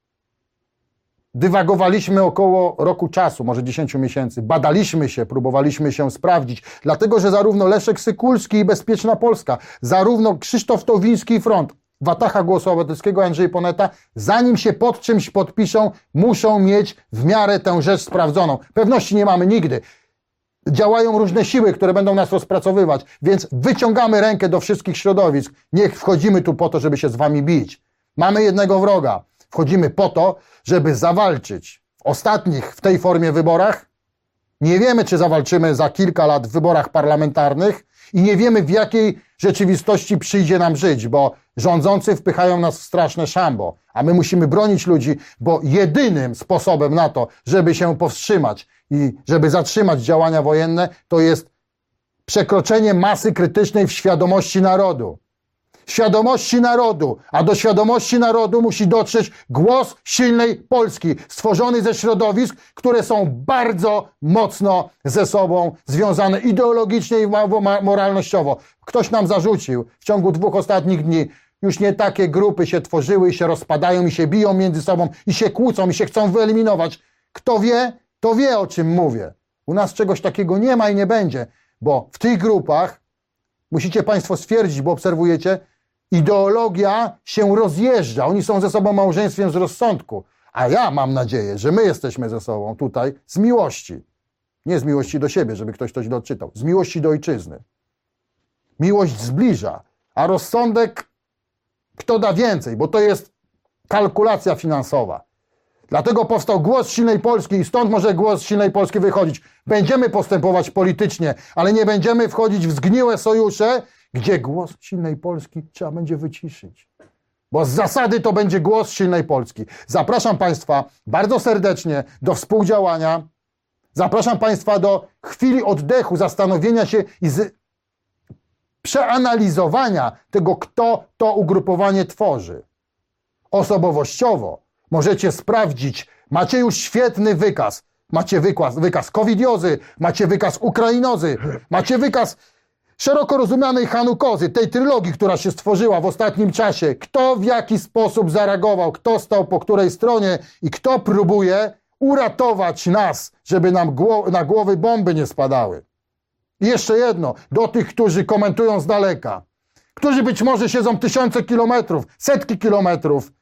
dywagowaliśmy około roku czasu, może 10 miesięcy. Badaliśmy się, próbowaliśmy się sprawdzić, dlatego że zarówno Leszek Sykulski i Bezpieczna Polska, zarówno Krzysztof Towiński i Front, Wataha Głosu Obywatelskiego, Andrzej Poneta, zanim się pod czymś podpiszą, muszą mieć w miarę tę rzecz sprawdzoną. Pewności nie mamy nigdy. Działają różne siły, które będą nas rozpracowywać, więc wyciągamy rękę do wszystkich środowisk. Nie wchodzimy tu po to, żeby się z wami bić. Mamy jednego wroga. Wchodzimy po to, żeby zawalczyć w ostatnich w tej formie wyborach. Nie wiemy, czy zawalczymy za kilka lat w wyborach parlamentarnych i nie wiemy, w jakiej rzeczywistości przyjdzie nam żyć, bo rządzący wpychają nas w straszne szambo, a my musimy bronić ludzi, bo jedynym sposobem na to, żeby się powstrzymać i żeby zatrzymać działania wojenne, to jest przekroczenie masy krytycznej w świadomości narodu. Świadomości narodu, a do świadomości narodu musi dotrzeć głos silnej Polski, stworzony ze środowisk, które są bardzo mocno ze sobą związane ideologicznie i moralnościowo. Ktoś nam zarzucił w ciągu 2 ostatnich dni, już nie takie grupy się tworzyły i się rozpadają i się biją między sobą i się kłócą i się chcą wyeliminować. Kto wie, to wie, o czym mówię. U nas czegoś takiego nie ma i nie będzie, bo w tych grupach, musicie Państwo stwierdzić, bo obserwujecie, ideologia się rozjeżdża. Oni są ze sobą małżeństwem z rozsądku. A ja mam nadzieję, że my jesteśmy ze sobą tutaj z miłości. Nie z miłości do siebie, żeby ktoś coś odczytał. Z miłości do ojczyzny. Miłość zbliża, a rozsądek kto da więcej, bo to jest kalkulacja finansowa. Dlatego powstał Głos Silnej Polski i stąd może Głos Silnej Polski wychodzić. Będziemy postępować politycznie, ale nie będziemy wchodzić w zgniłe sojusze, gdzie głos silnej Polski trzeba będzie wyciszyć. Bo z zasady to będzie głos silnej Polski. Zapraszam Państwa bardzo serdecznie do współdziałania. Zapraszam Państwa do chwili oddechu, zastanowienia się i przeanalizowania tego, kto to ugrupowanie tworzy. Osobowościowo możecie sprawdzić, macie już świetny wykaz. Macie wykaz covidiozy, macie wykaz ukrainozy, macie wykaz szeroko rozumianej hanukozy, tej trylogii, która się stworzyła w ostatnim czasie. Kto w jaki sposób zareagował, kto stał po której stronie i kto próbuje uratować nas, żeby nam na głowy bomby nie spadały. I jeszcze jedno, do tych, którzy komentują z daleka, którzy być może siedzą tysiące kilometrów, setki kilometrów.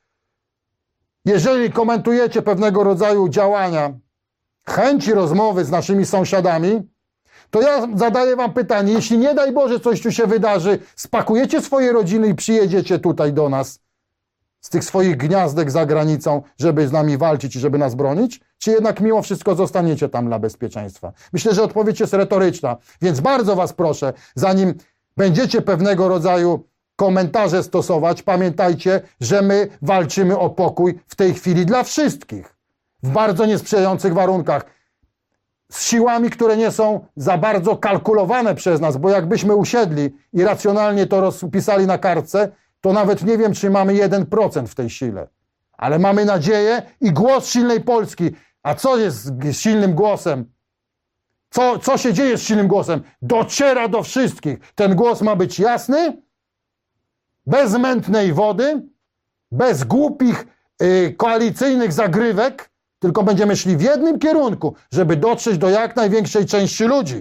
Jeżeli komentujecie pewnego rodzaju działania, chęci rozmowy z naszymi sąsiadami, to ja zadaję wam pytanie, jeśli nie daj Boże coś tu się wydarzy, spakujecie swoje rodziny i przyjedziecie tutaj do nas z tych swoich gniazdek za granicą, żeby z nami walczyć i żeby nas bronić? Czy jednak mimo wszystko zostaniecie tam dla bezpieczeństwa? Myślę, że odpowiedź jest retoryczna, więc bardzo was proszę, zanim będziecie pewnego rodzaju komentarze stosować, pamiętajcie, że my walczymy o pokój w tej chwili dla wszystkich, w bardzo niesprzyjających warunkach, z siłami, które nie są za bardzo kalkulowane przez nas, bo jakbyśmy usiedli i racjonalnie to rozpisali na kartce, to nawet nie wiem, czy mamy 1% w tej sile. Ale mamy nadzieję i głos silnej Polski. A co jest z silnym głosem? Co się dzieje z silnym głosem? Dociera do wszystkich. Ten głos ma być jasny, bez mętnej wody, bez głupich koalicyjnych zagrywek, tylko będziemy szli w jednym kierunku, żeby dotrzeć do jak największej części ludzi.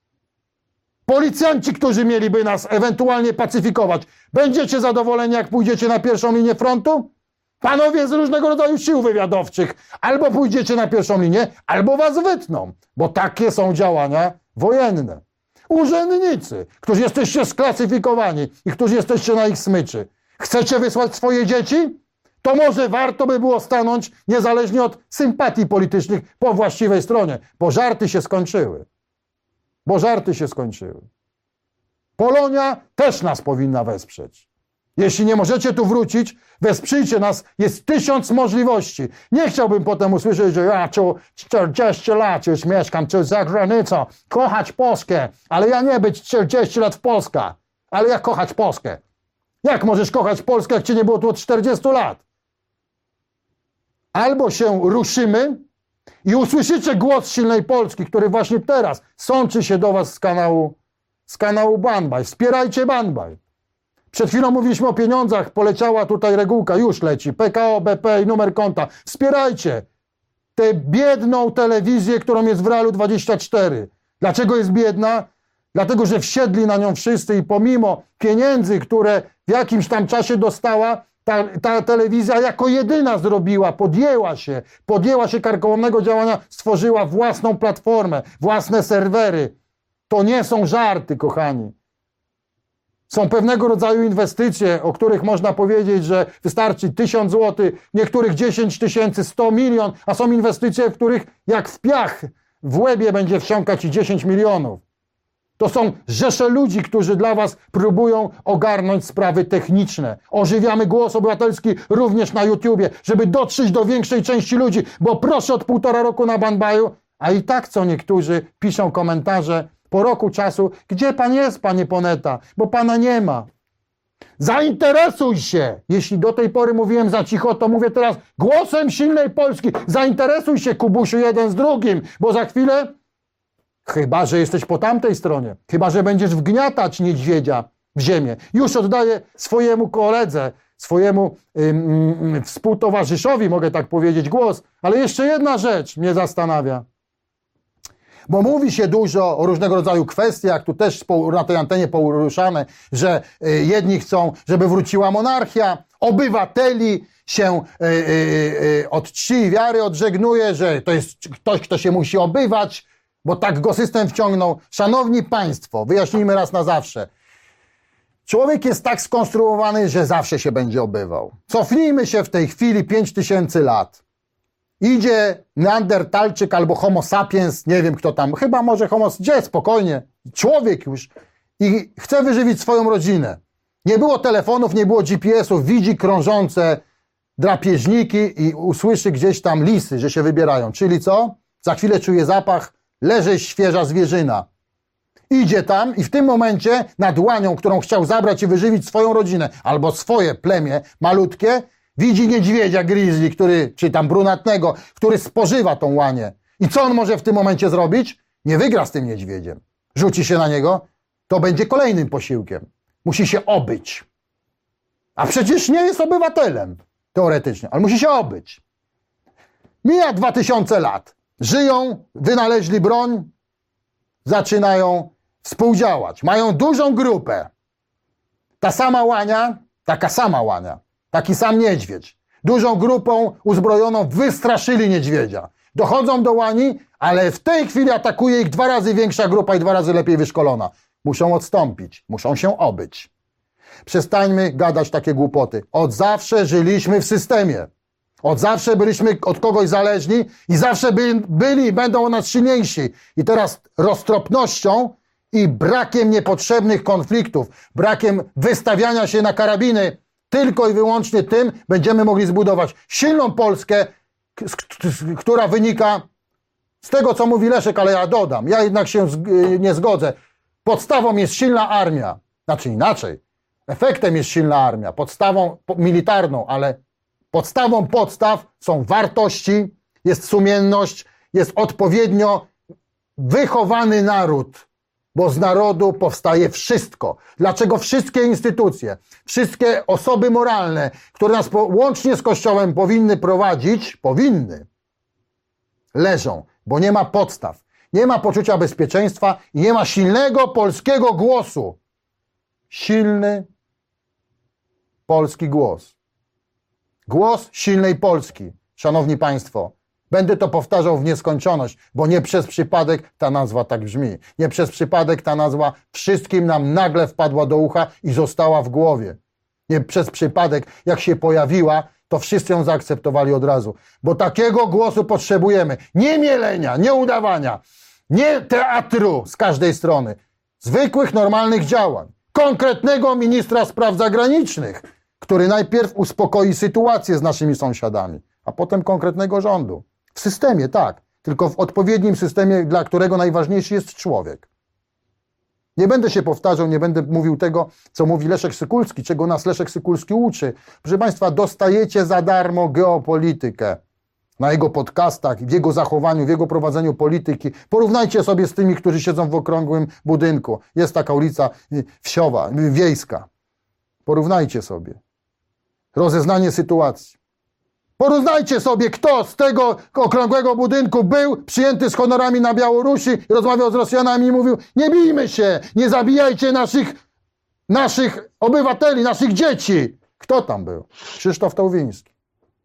Policjanci, którzy mieliby nas ewentualnie pacyfikować, będziecie zadowoleni, jak pójdziecie na pierwszą linię frontu? Panowie z różnego rodzaju sił wywiadowczych, albo pójdziecie na pierwszą linię, albo was wytną, bo takie są działania wojenne. Urzędnicy, którzy jesteście sklasyfikowani i którzy jesteście na ich smyczy. Chcecie wysłać swoje dzieci? To może warto by było stanąć, niezależnie od sympatii politycznych, po właściwej stronie, bo żarty się skończyły. Polonia też nas powinna wesprzeć. Jeśli nie możecie tu wrócić, wesprzyjcie nas, jest 1000 możliwości. Nie chciałbym potem usłyszeć, że ja tu 40 lat już mieszkam tu za granicą, kochać Polskę, ale ja nie być 40 lat w Polsce, ale jak kochać Polskę? Jak możesz kochać Polskę, jak cię nie było tu od 40 lat? Albo się ruszymy i usłyszycie głos silnej Polski, który właśnie teraz sączy się do was z kanału Banbaj. Wspierajcie Banbaj. Przed chwilą mówiliśmy o pieniądzach, poleciała tutaj regułka, już leci, PKO, BP i numer konta. Wspierajcie tę biedną telewizję, którą jest w Realu 24. Dlaczego jest biedna? Dlatego, że wsiedli na nią wszyscy i pomimo pieniędzy, które w jakimś tam czasie dostała, ta telewizja jako jedyna podjęła się karkołomnego działania, stworzyła własną platformę, własne serwery. To nie są żarty, kochani. Są pewnego rodzaju inwestycje, o których można powiedzieć, że wystarczy 1000 zł, niektórych 10 000, 100 milion, a są inwestycje, w których jak w piach w łebie będzie wsiąkać i 10 milionów. To są rzesze ludzi, którzy dla was próbują ogarnąć sprawy techniczne. Ożywiamy głos obywatelski również na YouTubie, żeby dotrzeć do większej części ludzi, bo proszę od 1,5 roku na Banbaju, a i tak co niektórzy piszą komentarze po roku czasu, gdzie pan jest, panie Poneta, bo pana nie ma. Zainteresuj się! Jeśli do tej pory mówiłem za cicho, to mówię teraz głosem silnej Polski. Zainteresuj się, Kubusiu, jeden z drugim, bo za chwilę, chyba że jesteś po tamtej stronie, chyba że będziesz wgniatać niedźwiedzia w ziemię. Już oddaję swojemu koledze, swojemu współtowarzyszowi, mogę tak powiedzieć, głos, ale jeszcze jedna rzecz mnie zastanawia. Bo mówi się dużo o różnego rodzaju kwestiach, tu też na tej antenie poruszane, że jedni chcą, żeby wróciła monarchia, obywateli się od czci i wiary odżegnuje, że to jest ktoś, kto się musi obywać, bo tak go system wciągnął. Szanowni Państwo, wyjaśnijmy raz na zawsze. Człowiek jest tak skonstruowany, że zawsze się będzie obywał. Cofnijmy się w tej chwili 5000 lat. Idzie neandertalczyk albo homo sapiens, nie wiem kto tam, chyba może spokojnie, człowiek już i chce wyżywić swoją rodzinę. Nie było telefonów, nie było GPS-ów, widzi krążące drapieżniki i usłyszy gdzieś tam lisy, że się wybierają. Czyli co? Za chwilę czuje zapach, leży świeża zwierzyna. Idzie tam i w tym momencie nad łanią, którą chciał zabrać i wyżywić swoją rodzinę, albo swoje plemię malutkie, widzi niedźwiedzia grizzly, czy tam brunatnego, który spożywa tą łanię. I co on może w tym momencie zrobić? Nie wygra z tym niedźwiedziem. Rzuci się na niego, to będzie kolejnym posiłkiem. Musi się obyć. A przecież nie jest obywatelem, teoretycznie, ale musi się obyć. Mija 2000 lat. Żyją, wynaleźli broń, zaczynają współdziałać. Mają dużą grupę. Taka sama łania, taki sam niedźwiedź. Dużą grupą uzbrojoną wystraszyli niedźwiedzia. Dochodzą do łani, ale w tej chwili atakuje ich 2 razy większa grupa i 2 razy lepiej wyszkolona. Muszą odstąpić, muszą się obyć. Przestańmy gadać takie głupoty. Od zawsze żyliśmy w systemie. Od zawsze byliśmy od kogoś zależni i zawsze byli i będą od nas silniejsi. I teraz roztropnością i brakiem niepotrzebnych konfliktów, brakiem wystawiania się na karabiny, tylko i wyłącznie tym będziemy mogli zbudować silną Polskę, która wynika z tego, co mówi Leszek, ale ja dodam, ja jednak się nie zgodzę. Podstawą jest silna armia. Znaczy inaczej. Efektem jest silna armia, podstawą militarną, ale podstawą podstaw są wartości, jest sumienność, jest odpowiednio wychowany naród, bo z narodu powstaje wszystko. Dlaczego wszystkie instytucje, wszystkie osoby moralne, które nas łącznie z Kościołem powinny prowadzić, leżą, bo nie ma podstaw, nie ma poczucia bezpieczeństwa i nie ma silnego polskiego głosu. Silny polski głos. Głos silnej Polski. Szanowni Państwo, będę to powtarzał w nieskończoność, bo nie przez przypadek ta nazwa tak brzmi. Nie przez przypadek ta nazwa wszystkim nam nagle wpadła do ucha i została w głowie. Nie przez przypadek, jak się pojawiła, to wszyscy ją zaakceptowali od razu. Bo takiego głosu potrzebujemy. Nie mielenia, nie udawania, nie teatru z każdej strony. Zwykłych, normalnych działań. Konkretnego ministra spraw zagranicznych, który najpierw uspokoi sytuację z naszymi sąsiadami, a potem konkretnego rządu. W systemie, tak, tylko w odpowiednim systemie, dla którego najważniejszy jest człowiek. Nie będę się powtarzał, nie będę mówił tego, co mówi Leszek Sykulski, czego nas Leszek Sykulski uczy. Proszę Państwa, dostajecie za darmo geopolitykę na jego podcastach, w jego zachowaniu, w jego prowadzeniu polityki. Porównajcie sobie z tymi, którzy siedzą w okrągłym budynku. Jest taka ulica wsiowa, wiejska. Porównajcie sobie. Rozeznanie sytuacji. Porównajcie sobie, kto z tego okrągłego budynku był przyjęty z honorami na Białorusi, rozmawiał z Rosjanami i mówił: nie bijmy się, nie zabijajcie naszych obywateli, naszych dzieci. Kto tam był? Krzysztof Tołwiński.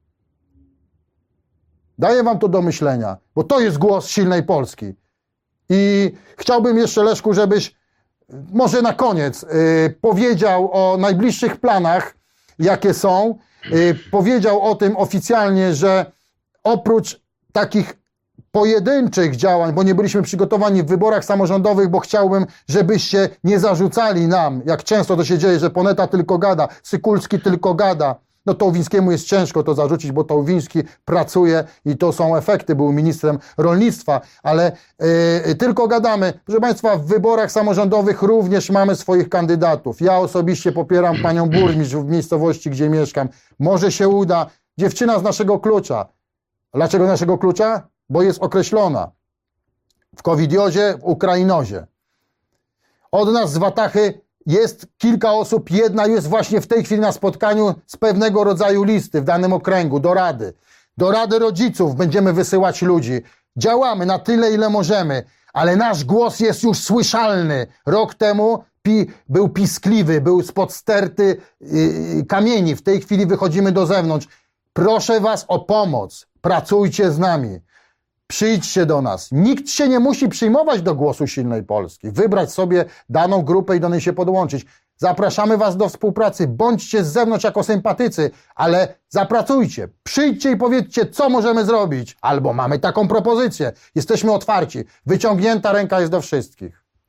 Daję wam to do myślenia, bo to jest głos silnej Polski. I chciałbym jeszcze, Leszku, żebyś może na koniec powiedział o najbliższych planach, jakie są. Powiedział o tym oficjalnie, że oprócz takich pojedynczych działań, bo nie byliśmy przygotowani w wyborach samorządowych, bo chciałbym, żebyście nie zarzucali nam, jak często to się dzieje, że Poneta tylko gada, Sykulski tylko gada. No Tołwińskiemu jest ciężko to zarzucić, bo Tołwiński pracuje i to są efekty, był ministrem rolnictwa, ale tylko gadamy. Proszę Państwa, w wyborach samorządowych również mamy swoich kandydatów. Ja osobiście popieram panią burmistrz w miejscowości, gdzie mieszkam. Może się uda. Dziewczyna z naszego klucza. Dlaczego naszego klucza? Bo jest określona w covidiozie, w ukrainozie. Od nas z Watachy jest kilka osób, jedna jest właśnie w tej chwili na spotkaniu z pewnego rodzaju listy w danym okręgu, do Rady. Do Rady Rodziców będziemy wysyłać ludzi. Działamy na tyle, ile możemy, ale nasz głos jest już słyszalny. Rok temu był piskliwy, był spod sterty kamieni. W tej chwili wychodzimy do zewnątrz. Proszę was o pomoc. Pracujcie z nami. Przyjdźcie do nas. Nikt się nie musi przyjmować do głosu silnej Polski. Wybrać sobie daną grupę i do niej się podłączyć. Zapraszamy was do współpracy. Bądźcie z zewnątrz jako sympatycy, ale zapracujcie. Przyjdźcie i powiedzcie, co możemy zrobić. Albo mamy taką propozycję. Jesteśmy otwarci. Wyciągnięta ręka jest do wszystkich.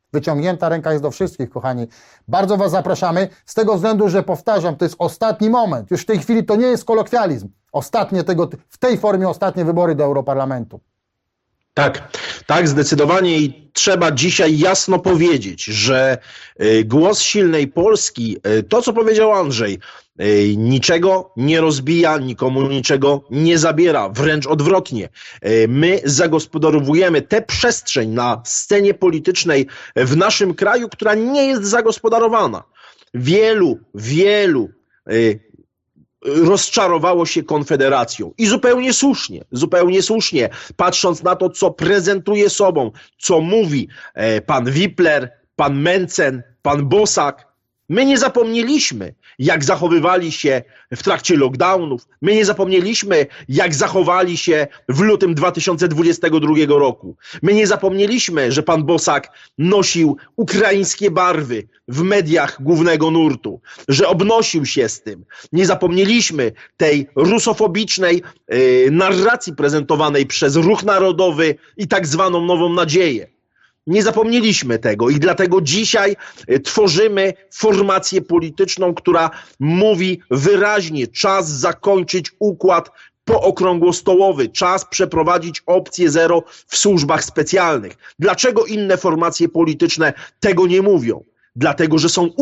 Wyciągnięta ręka jest do wszystkich, kochani. Bardzo Was zapraszamy, z tego względu, że powtarzam, to jest ostatni moment. Już w tej chwili to nie jest kolokwializm. W tej formie ostatnie wybory do Europarlamentu. Tak, zdecydowanie i trzeba dzisiaj jasno powiedzieć, że głos silnej Polski, to co powiedział Andrzej, niczego nie rozbija, nikomu niczego nie zabiera, wręcz odwrotnie. My zagospodarowujemy tę przestrzeń na scenie politycznej w naszym kraju, która nie jest zagospodarowana. Wielu rozczarowało się Konfederacją i zupełnie słusznie, patrząc na to, co prezentuje sobą, co mówi pan Wipler, pan Mencen, pan Bosak. My nie zapomnieliśmy, jak zachowywali się w trakcie lockdownów. My nie zapomnieliśmy, jak zachowali się w lutym 2022 roku. My nie zapomnieliśmy, że pan Bosak nosił ukraińskie barwy w mediach głównego nurtu, że obnosił się z tym. Nie zapomnieliśmy tej rusofobicznej narracji prezentowanej przez Ruch Narodowy i tak zwaną Nową Nadzieję. Nie zapomnieliśmy tego i dlatego dzisiaj tworzymy formację polityczną, która mówi wyraźnie: czas zakończyć układ pookrągłostołowy, czas przeprowadzić opcję zero w służbach specjalnych. Dlaczego inne formacje polityczne tego nie mówią? Dlatego, że są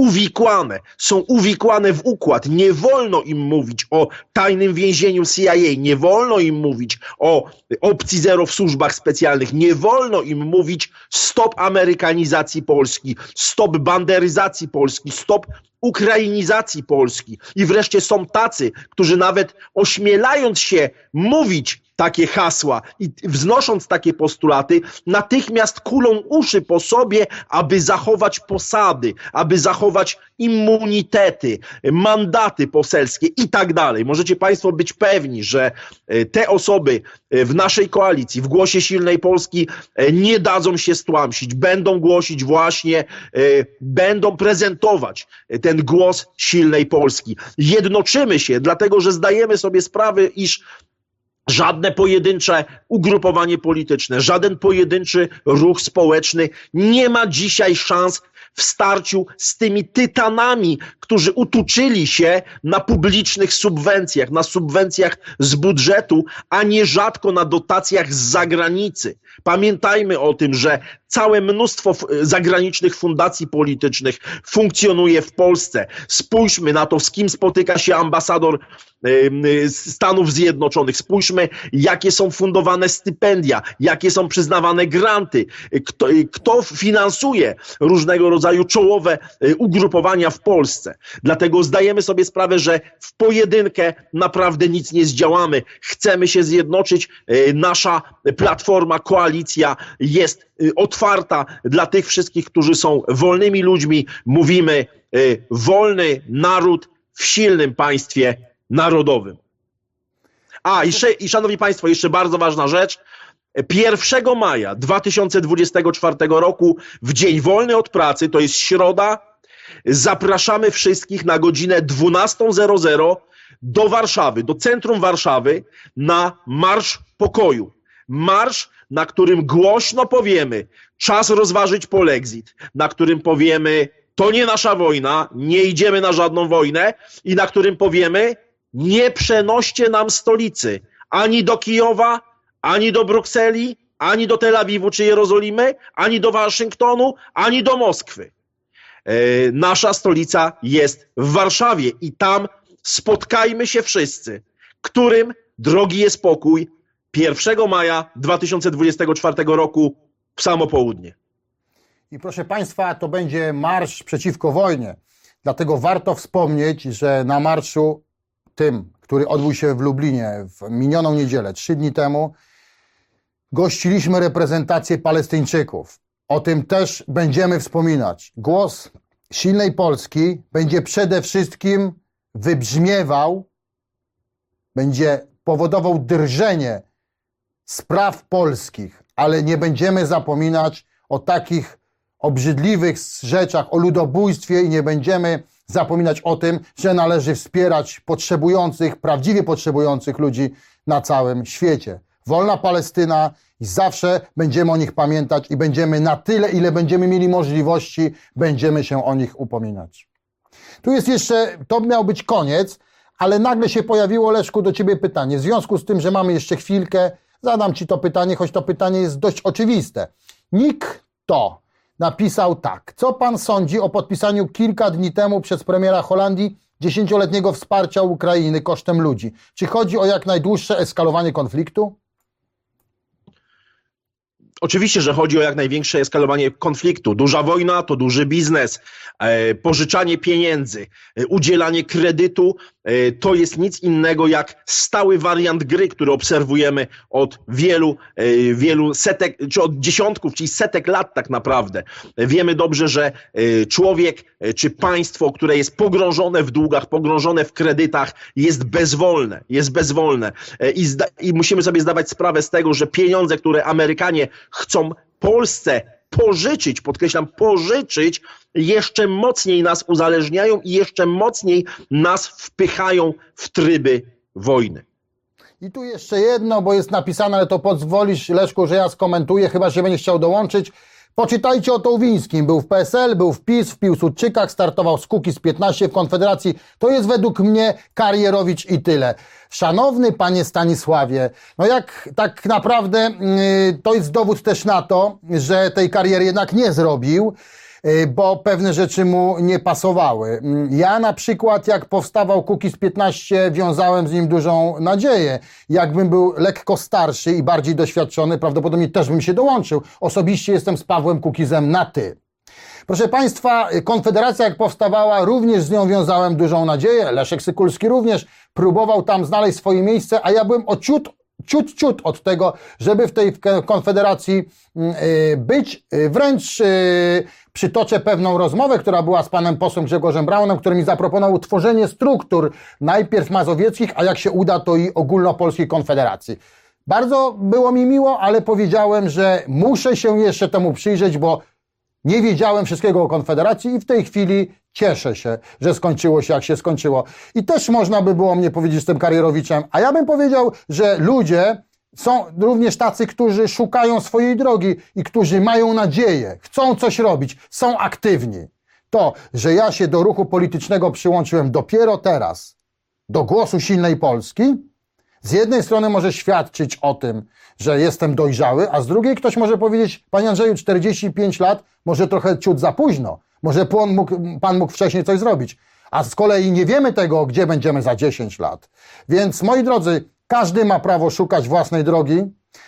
uwikłane w układ. Nie wolno im mówić o tajnym więzieniu CIA, nie wolno im mówić o opcji zero w służbach specjalnych, nie wolno im mówić stop amerykanizacji Polski, stop banderyzacji Polski, stop ukrainizacji Polski. I wreszcie są tacy, którzy nawet ośmielając się mówić takie hasła i wznosząc takie postulaty, natychmiast kulą uszy po sobie, aby zachować posady, aby zachować immunitety, mandaty poselskie i tak dalej. Możecie Państwo być pewni, że te osoby w naszej koalicji, w Głosie Silnej Polski nie dadzą się stłamsić. Będą głosić właśnie, będą prezentować ten głos silnej Polski. Jednoczymy się, dlatego że zdajemy sobie sprawę, iż żadne pojedyncze ugrupowanie polityczne, żaden pojedynczy ruch społeczny nie ma dzisiaj szans w starciu z tymi tytanami, którzy utuczyli się na publicznych subwencjach, na subwencjach z budżetu, a nierzadko na dotacjach z zagranicy. Pamiętajmy o tym, że całe mnóstwo zagranicznych fundacji politycznych funkcjonuje w Polsce. Spójrzmy na to, z kim spotyka się ambasador Stanów Zjednoczonych. Spójrzmy, jakie są fundowane stypendia, jakie są przyznawane granty, kto finansuje różnego rodzaju czołowe ugrupowania w Polsce. Dlatego zdajemy sobie sprawę, że w pojedynkę naprawdę nic nie zdziałamy. Chcemy się zjednoczyć. Nasza platforma, koalicja jest otwarta dla tych wszystkich, którzy są wolnymi ludźmi. Mówimy: wolny naród w silnym państwie narodowym. I szanowni Państwo, jeszcze bardzo ważna rzecz. 1 maja 2024 roku, w dzień wolny od pracy, to jest środa, zapraszamy wszystkich na godzinę 12:00 do Warszawy, do centrum Warszawy, na Marsz Pokoju. Marsz, na którym głośno powiemy: czas rozważyć polexit, na którym powiemy: to nie nasza wojna, nie idziemy na żadną wojnę, i na którym powiemy: nie przenoście nam stolicy ani do Kijowa, ani do Brukseli, ani do Tel Awiwu czy Jerozolimy, ani do Waszyngtonu, ani do Moskwy. Nasza stolica jest w Warszawie i tam spotkajmy się wszyscy, którym drogi jest pokój, 1 maja 2024 roku w samo południe. I proszę Państwa, to będzie marsz przeciwko wojnie. Dlatego warto wspomnieć, że na marszu tym, który odbył się w Lublinie w minioną niedzielę, 3 dni temu, gościliśmy reprezentację Palestyńczyków. O tym też będziemy wspominać. Głos silnej Polski będzie przede wszystkim wybrzmiewał, będzie powodował drżenie spraw polskich, ale nie będziemy zapominać o takich obrzydliwych rzeczach, o ludobójstwie, i nie będziemy zapominać o tym, że należy wspierać potrzebujących, prawdziwie potrzebujących ludzi na całym świecie. wolna Palestyna i zawsze będziemy o nich pamiętać i będziemy na tyle, ile będziemy mieli możliwości, będziemy się o nich upominać. Tu jest jeszcze, to miał być koniec, ale nagle się pojawiło, Leszku, do ciebie pytanie. W związku z tym, że mamy jeszcze chwilkę, zadam ci to pytanie, choć to pytanie jest dość oczywiste. Nick to napisał tak. Co pan sądzi o podpisaniu kilka dni temu przez premiera Holandii 10-letniego wsparcia Ukrainy kosztem ludzi? Czy chodzi o jak najdłuższe eskalowanie konfliktu? Oczywiście, że chodzi o jak największe eskalowanie konfliktu. Duża wojna to duży biznes, pożyczanie pieniędzy, udzielanie kredytu to jest nic innego jak stały wariant gry, który obserwujemy od wielu setek, czy od dziesiątków, czyli setek lat tak naprawdę. Wiemy dobrze, że człowiek czy państwo, które jest pogrążone w długach, pogrążone w kredytach, jest bezwolne. I musimy sobie zdawać sprawę z tego, że pieniądze, które Amerykanie chcą Polsce pożyczyć, podkreślam, pożyczyć, jeszcze mocniej nas uzależniają i jeszcze mocniej nas wpychają w tryby wojny. I tu jeszcze jedno, bo jest napisane, ale to pozwolisz, Leszku, że ja skomentuję, chyba że będziesz chciał dołączyć. Poczytajcie o Tołwińskim. Był w PSL, był w PiS, w Piłsudczykach, startował z Kukiz15 w Konfederacji. To jest według mnie karierowicz i tyle. Szanowny panie Stanisławie, no jak tak naprawdę to jest dowód też na to, że tej kariery jednak nie zrobił, bo pewne rzeczy mu nie pasowały. Ja na przykład, jak powstawał Kukiz15, wiązałem z nim dużą nadzieję. Jakbym był lekko starszy i bardziej doświadczony, prawdopodobnie też bym się dołączył. Osobiście jestem z Pawłem Kukizem na ty. Proszę państwa, Konfederacja jak powstawała, również z nią wiązałem dużą nadzieję. Leszek Sykulski również próbował tam znaleźć swoje miejsce, a ja byłem o ciut od tego, żeby w tej Konfederacji być. Wręcz przytoczę pewną rozmowę, która była z panem posłem Grzegorzem Braunem, który mi zaproponował utworzenie struktur, najpierw mazowieckich, a jak się uda, to i ogólnopolskiej Konfederacji. Bardzo było mi miło, ale powiedziałem, że muszę się jeszcze temu przyjrzeć, bo nie wiedziałem wszystkiego o Konfederacji i w tej chwili cieszę się, że skończyło się jak się skończyło. I też można by było mnie powiedzieć, że jestem karierowiczem, a ja bym powiedział, że ludzie są również tacy, którzy szukają swojej drogi i którzy mają nadzieję, chcą coś robić, są aktywni. To, że ja się do ruchu politycznego przyłączyłem dopiero teraz, do Głosu Silnej Polski, z jednej strony może świadczyć o tym, że jestem dojrzały, a z drugiej ktoś może powiedzieć, panie Andrzeju, 45 lat, może trochę ciut za późno, może pan mógł wcześniej coś zrobić, a z kolei nie wiemy tego, gdzie będziemy za 10 lat. Więc moi drodzy, każdy ma prawo szukać własnej drogi.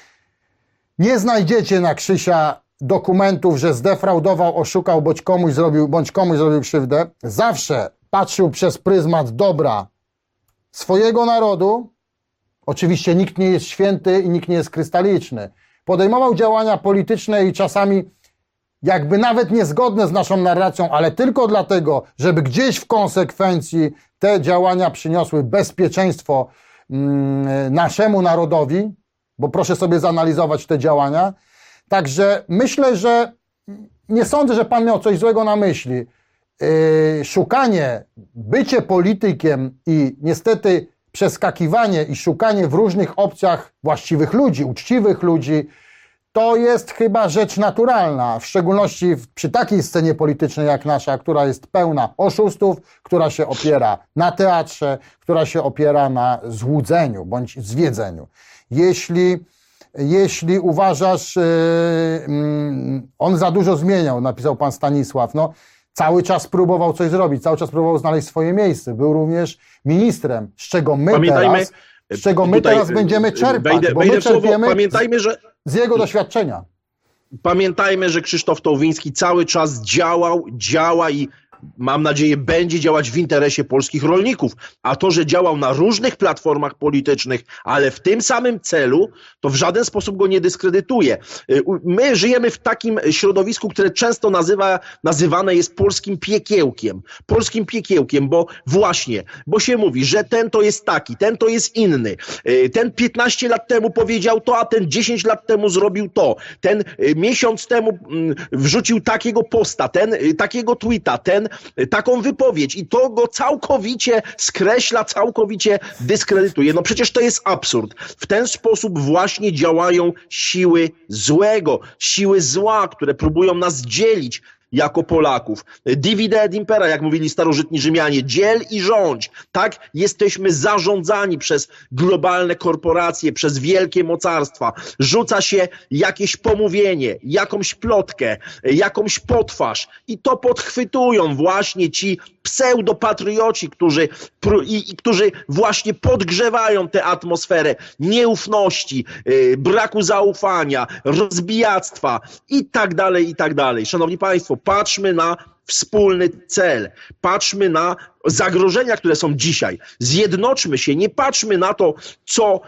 Nie znajdziecie na Krzysia dokumentów, że zdefraudował, oszukał, bądź komuś zrobił krzywdę. Zawsze patrzył przez pryzmat dobra swojego narodu. Oczywiście nikt nie jest święty i nikt nie jest krystaliczny. Podejmował działania polityczne i czasami jakby nawet niezgodne z naszą narracją, ale tylko dlatego, żeby gdzieś w konsekwencji te działania przyniosły bezpieczeństwo naszemu narodowi, bo proszę sobie zanalizować te działania. Także myślę, że nie sądzę, że pan miał coś złego na myśli. Szukanie, bycie politykiem i niestety przeskakiwanie i szukanie w różnych opcjach właściwych ludzi, uczciwych ludzi, to jest chyba rzecz naturalna, w szczególności przy takiej scenie politycznej jak nasza, która jest pełna oszustów, która się opiera na teatrze, która się opiera na złudzeniu bądź zwiedzeniu. Jeśli uważasz, on za dużo zmieniał, napisał pan Stanisław, no cały czas próbował coś zrobić, cały czas próbował znaleźć swoje miejsce, był również ministrem, z czego my teraz będziemy czerpać, bo my czerpiemy z jego doświadczenia. Pamiętajmy, że Krzysztof Tołwiński cały czas działa i mam nadzieję będzie działać w interesie polskich rolników. A to, że działał na różnych platformach politycznych, ale w tym samym celu, to w żaden sposób go nie dyskredytuje. My żyjemy w takim środowisku, które często nazywane jest polskim piekiełkiem. Polskim piekiełkiem, bo się mówi, że ten to jest taki, ten to jest inny. Ten 15 lat temu powiedział to, a ten 10 lat temu zrobił to. Ten miesiąc temu wrzucił takiego posta, ten takiego tweeta, ten taką wypowiedź i to go całkowicie skreśla, całkowicie dyskredytuje. No przecież to jest absurd. W ten sposób właśnie działają siły złego, siły zła, które próbują nas dzielić jako Polaków. Divide et impera, jak mówili starożytni Rzymianie, dziel i rządź. Tak, jesteśmy zarządzani przez globalne korporacje, przez wielkie mocarstwa. Rzuca się jakieś pomówienie, jakąś plotkę, jakąś potwarz i to podchwytują właśnie ci pseudopatrioci, którzy właśnie podgrzewają tę atmosferę nieufności, braku zaufania, rozbijactwa i tak dalej, i tak dalej. Szanowni Państwo, patrzmy na wspólny cel, patrzmy na zagrożenia, które są dzisiaj. Zjednoczmy się, nie patrzmy na to, co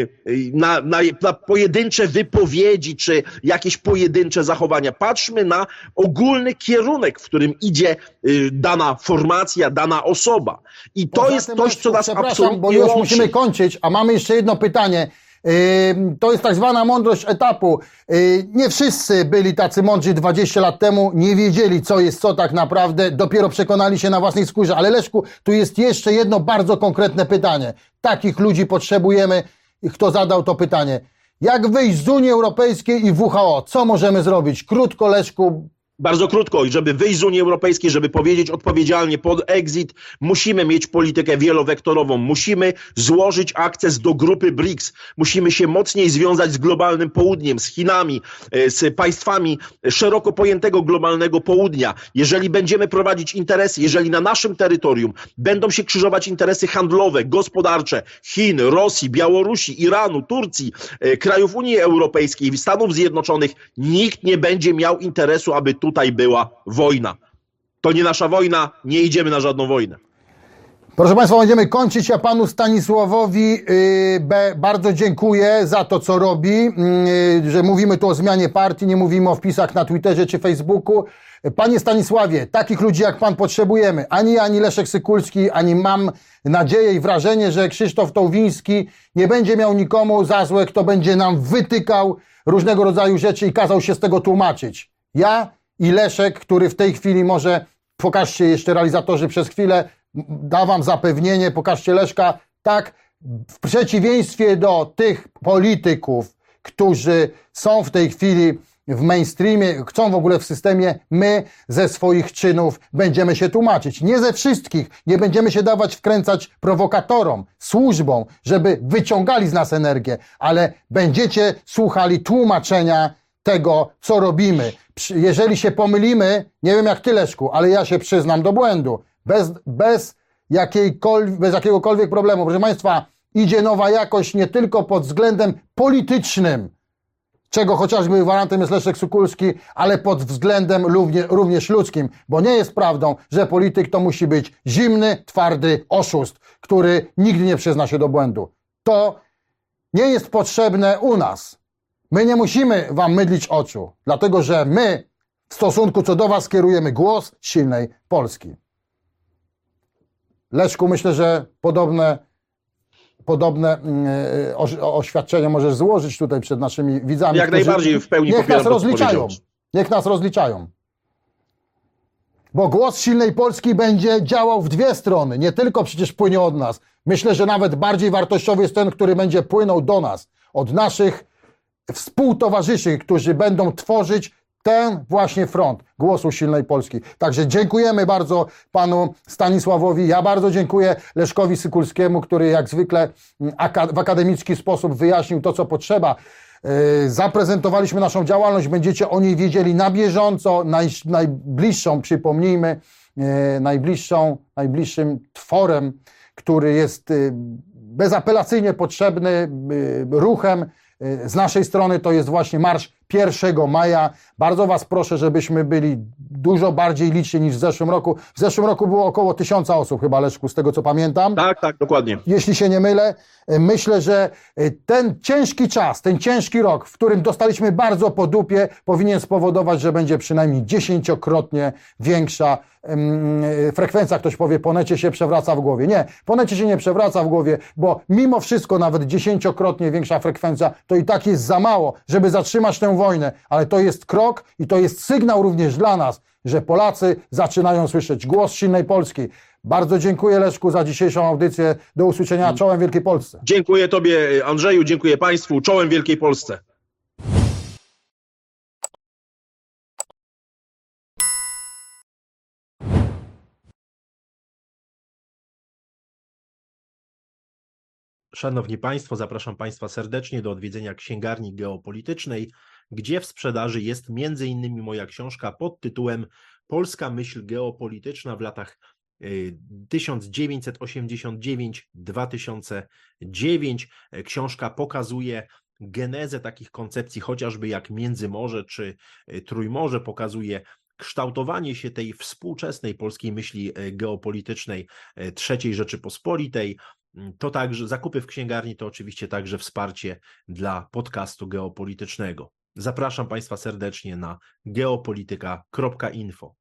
na pojedyncze wypowiedzi, czy jakieś pojedyncze zachowania. Patrzmy na ogólny kierunek, w którym idzie dana formacja, dana osoba. I to jest coś, co nas absolutnie bo już łączy. musimy kończyć, a mamy jeszcze jedno pytanie. To jest tak zwana mądrość etapu. Nie wszyscy byli tacy mądrzy 20 lat temu, nie wiedzieli, co jest co tak naprawdę, dopiero przekonali się na własnej skórze. Ale Leszku, tu jest jeszcze jedno bardzo konkretne pytanie. Takich ludzi potrzebujemy. Kto zadał to pytanie? Jak wyjść z Unii Europejskiej i WHO? Co możemy zrobić? Krótko, Leszku. Bardzo krótko, i żeby wyjść z Unii Europejskiej, żeby powiedzieć odpowiedzialnie pod exit, musimy mieć politykę wielowektorową, musimy złożyć akces do grupy BRICS, musimy się mocniej związać z globalnym południem, z Chinami, z państwami szeroko pojętego globalnego południa. Jeżeli będziemy prowadzić interesy, jeżeli na naszym terytorium będą się krzyżować interesy handlowe, gospodarcze Chin, Rosji, Białorusi, Iranu, Turcji, krajów Unii Europejskiej, Stanów Zjednoczonych, nikt nie będzie miał interesu, aby tutaj była wojna. To nie nasza wojna, nie idziemy na żadną wojnę. Proszę Państwa, będziemy kończyć. Ja panu Stanisławowi bardzo dziękuję za to, co robi, że mówimy tu o zmianie partii, nie mówimy o wpisach na Twitterze czy Facebooku. Panie Stanisławie, takich ludzi jak pan potrzebujemy. Ani Leszek Sykulski, ani mam nadzieję i wrażenie, że Krzysztof Tołwiński nie będzie miał nikomu za złe, kto będzie nam wytykał różnego rodzaju rzeczy i kazał się z tego tłumaczyć. Ja i Leszek, który w tej chwili może, pokażcie jeszcze realizatorzy przez chwilę, da wam zapewnienie, pokażcie Leszka, tak, w przeciwieństwie do tych polityków, którzy są w tej chwili w mainstreamie, chcą w ogóle w systemie, my ze swoich czynów będziemy się tłumaczyć. Nie ze wszystkich, nie będziemy się dawać wkręcać prowokatorom, służbom, żeby wyciągali z nas energię, ale będziecie słuchali tłumaczenia tego, co robimy. Jeżeli się pomylimy, nie wiem jak ty, Leszku, ale ja się przyznam do błędu. Bez jakiegokolwiek problemu. Proszę Państwa, idzie nowa jakość nie tylko pod względem politycznym, czego chociażby gwarantem jest Leszek Sykulski, ale pod względem również ludzkim, bo nie jest prawdą, że polityk to musi być zimny, twardy oszust, który nigdy nie przyzna się do błędu. To nie jest potrzebne u nas. My nie musimy wam mydlić oczu, dlatego że my w stosunku co do was kierujemy głos silnej Polski. Leszku, myślę, że podobne oświadczenie możesz złożyć tutaj przed naszymi widzami. Jak najbardziej, w pełni niech popieram nas rozliczają. odpowiedzialność. Niech nas rozliczają. Bo głos silnej Polski będzie działał w dwie strony. Nie tylko przecież płynie od nas. Myślę, że nawet bardziej wartościowy jest ten, który będzie płynął do nas. Od naszych współtowarzyszy, którzy będą tworzyć ten właśnie front głosu silnej Polski. Także dziękujemy bardzo panu Stanisławowi. Ja bardzo dziękuję Leszkowi Sykulskiemu, który jak zwykle w akademicki sposób wyjaśnił to, co potrzeba. Zaprezentowaliśmy naszą działalność, będziecie o niej wiedzieli na bieżąco, najbliższą, przypomnijmy, najbliższym tworem, który jest bezapelacyjnie potrzebny, ruchem z naszej strony, to jest właśnie Marsz 1 maja. Bardzo was proszę, żebyśmy byli dużo bardziej liczni niż w zeszłym roku. W zeszłym roku było około 1000 osób chyba, Leszku, z tego co pamiętam. Tak, dokładnie. Jeśli się nie mylę, myślę, że ten ciężki czas, ten ciężki rok, w którym dostaliśmy bardzo po dupie, powinien spowodować, że będzie przynajmniej 10-krotnie większa frekwencja. Ktoś powie, po necie się przewraca w głowie. Nie, po necie się nie przewraca w głowie, bo mimo wszystko nawet 10-krotnie większa frekwencja to i tak jest za mało, żeby zatrzymać tę wojnę, ale to jest krok i to jest sygnał również dla nas, że Polacy zaczynają słyszeć głos silnej Polski. Bardzo dziękuję, Leszku, za dzisiejszą audycję. Do usłyszenia. Czołem Wielkiej Polsce. Dziękuję Tobie, Andrzeju, dziękuję Państwu. Czołem Wielkiej Polsce. Szanowni Państwo, zapraszam Państwa serdecznie do odwiedzenia księgarni geopolitycznej, gdzie w sprzedaży jest m.in. moja książka pod tytułem Polska myśl geopolityczna w latach 1989-2009. Książka pokazuje genezę takich koncepcji, chociażby jak Międzymorze czy Trójmorze, pokazuje kształtowanie się tej współczesnej polskiej myśli geopolitycznej III Rzeczypospolitej. To także zakupy w księgarni, to oczywiście także wsparcie dla podcastu geopolitycznego. Zapraszam Państwa serdecznie na geopolityka.info.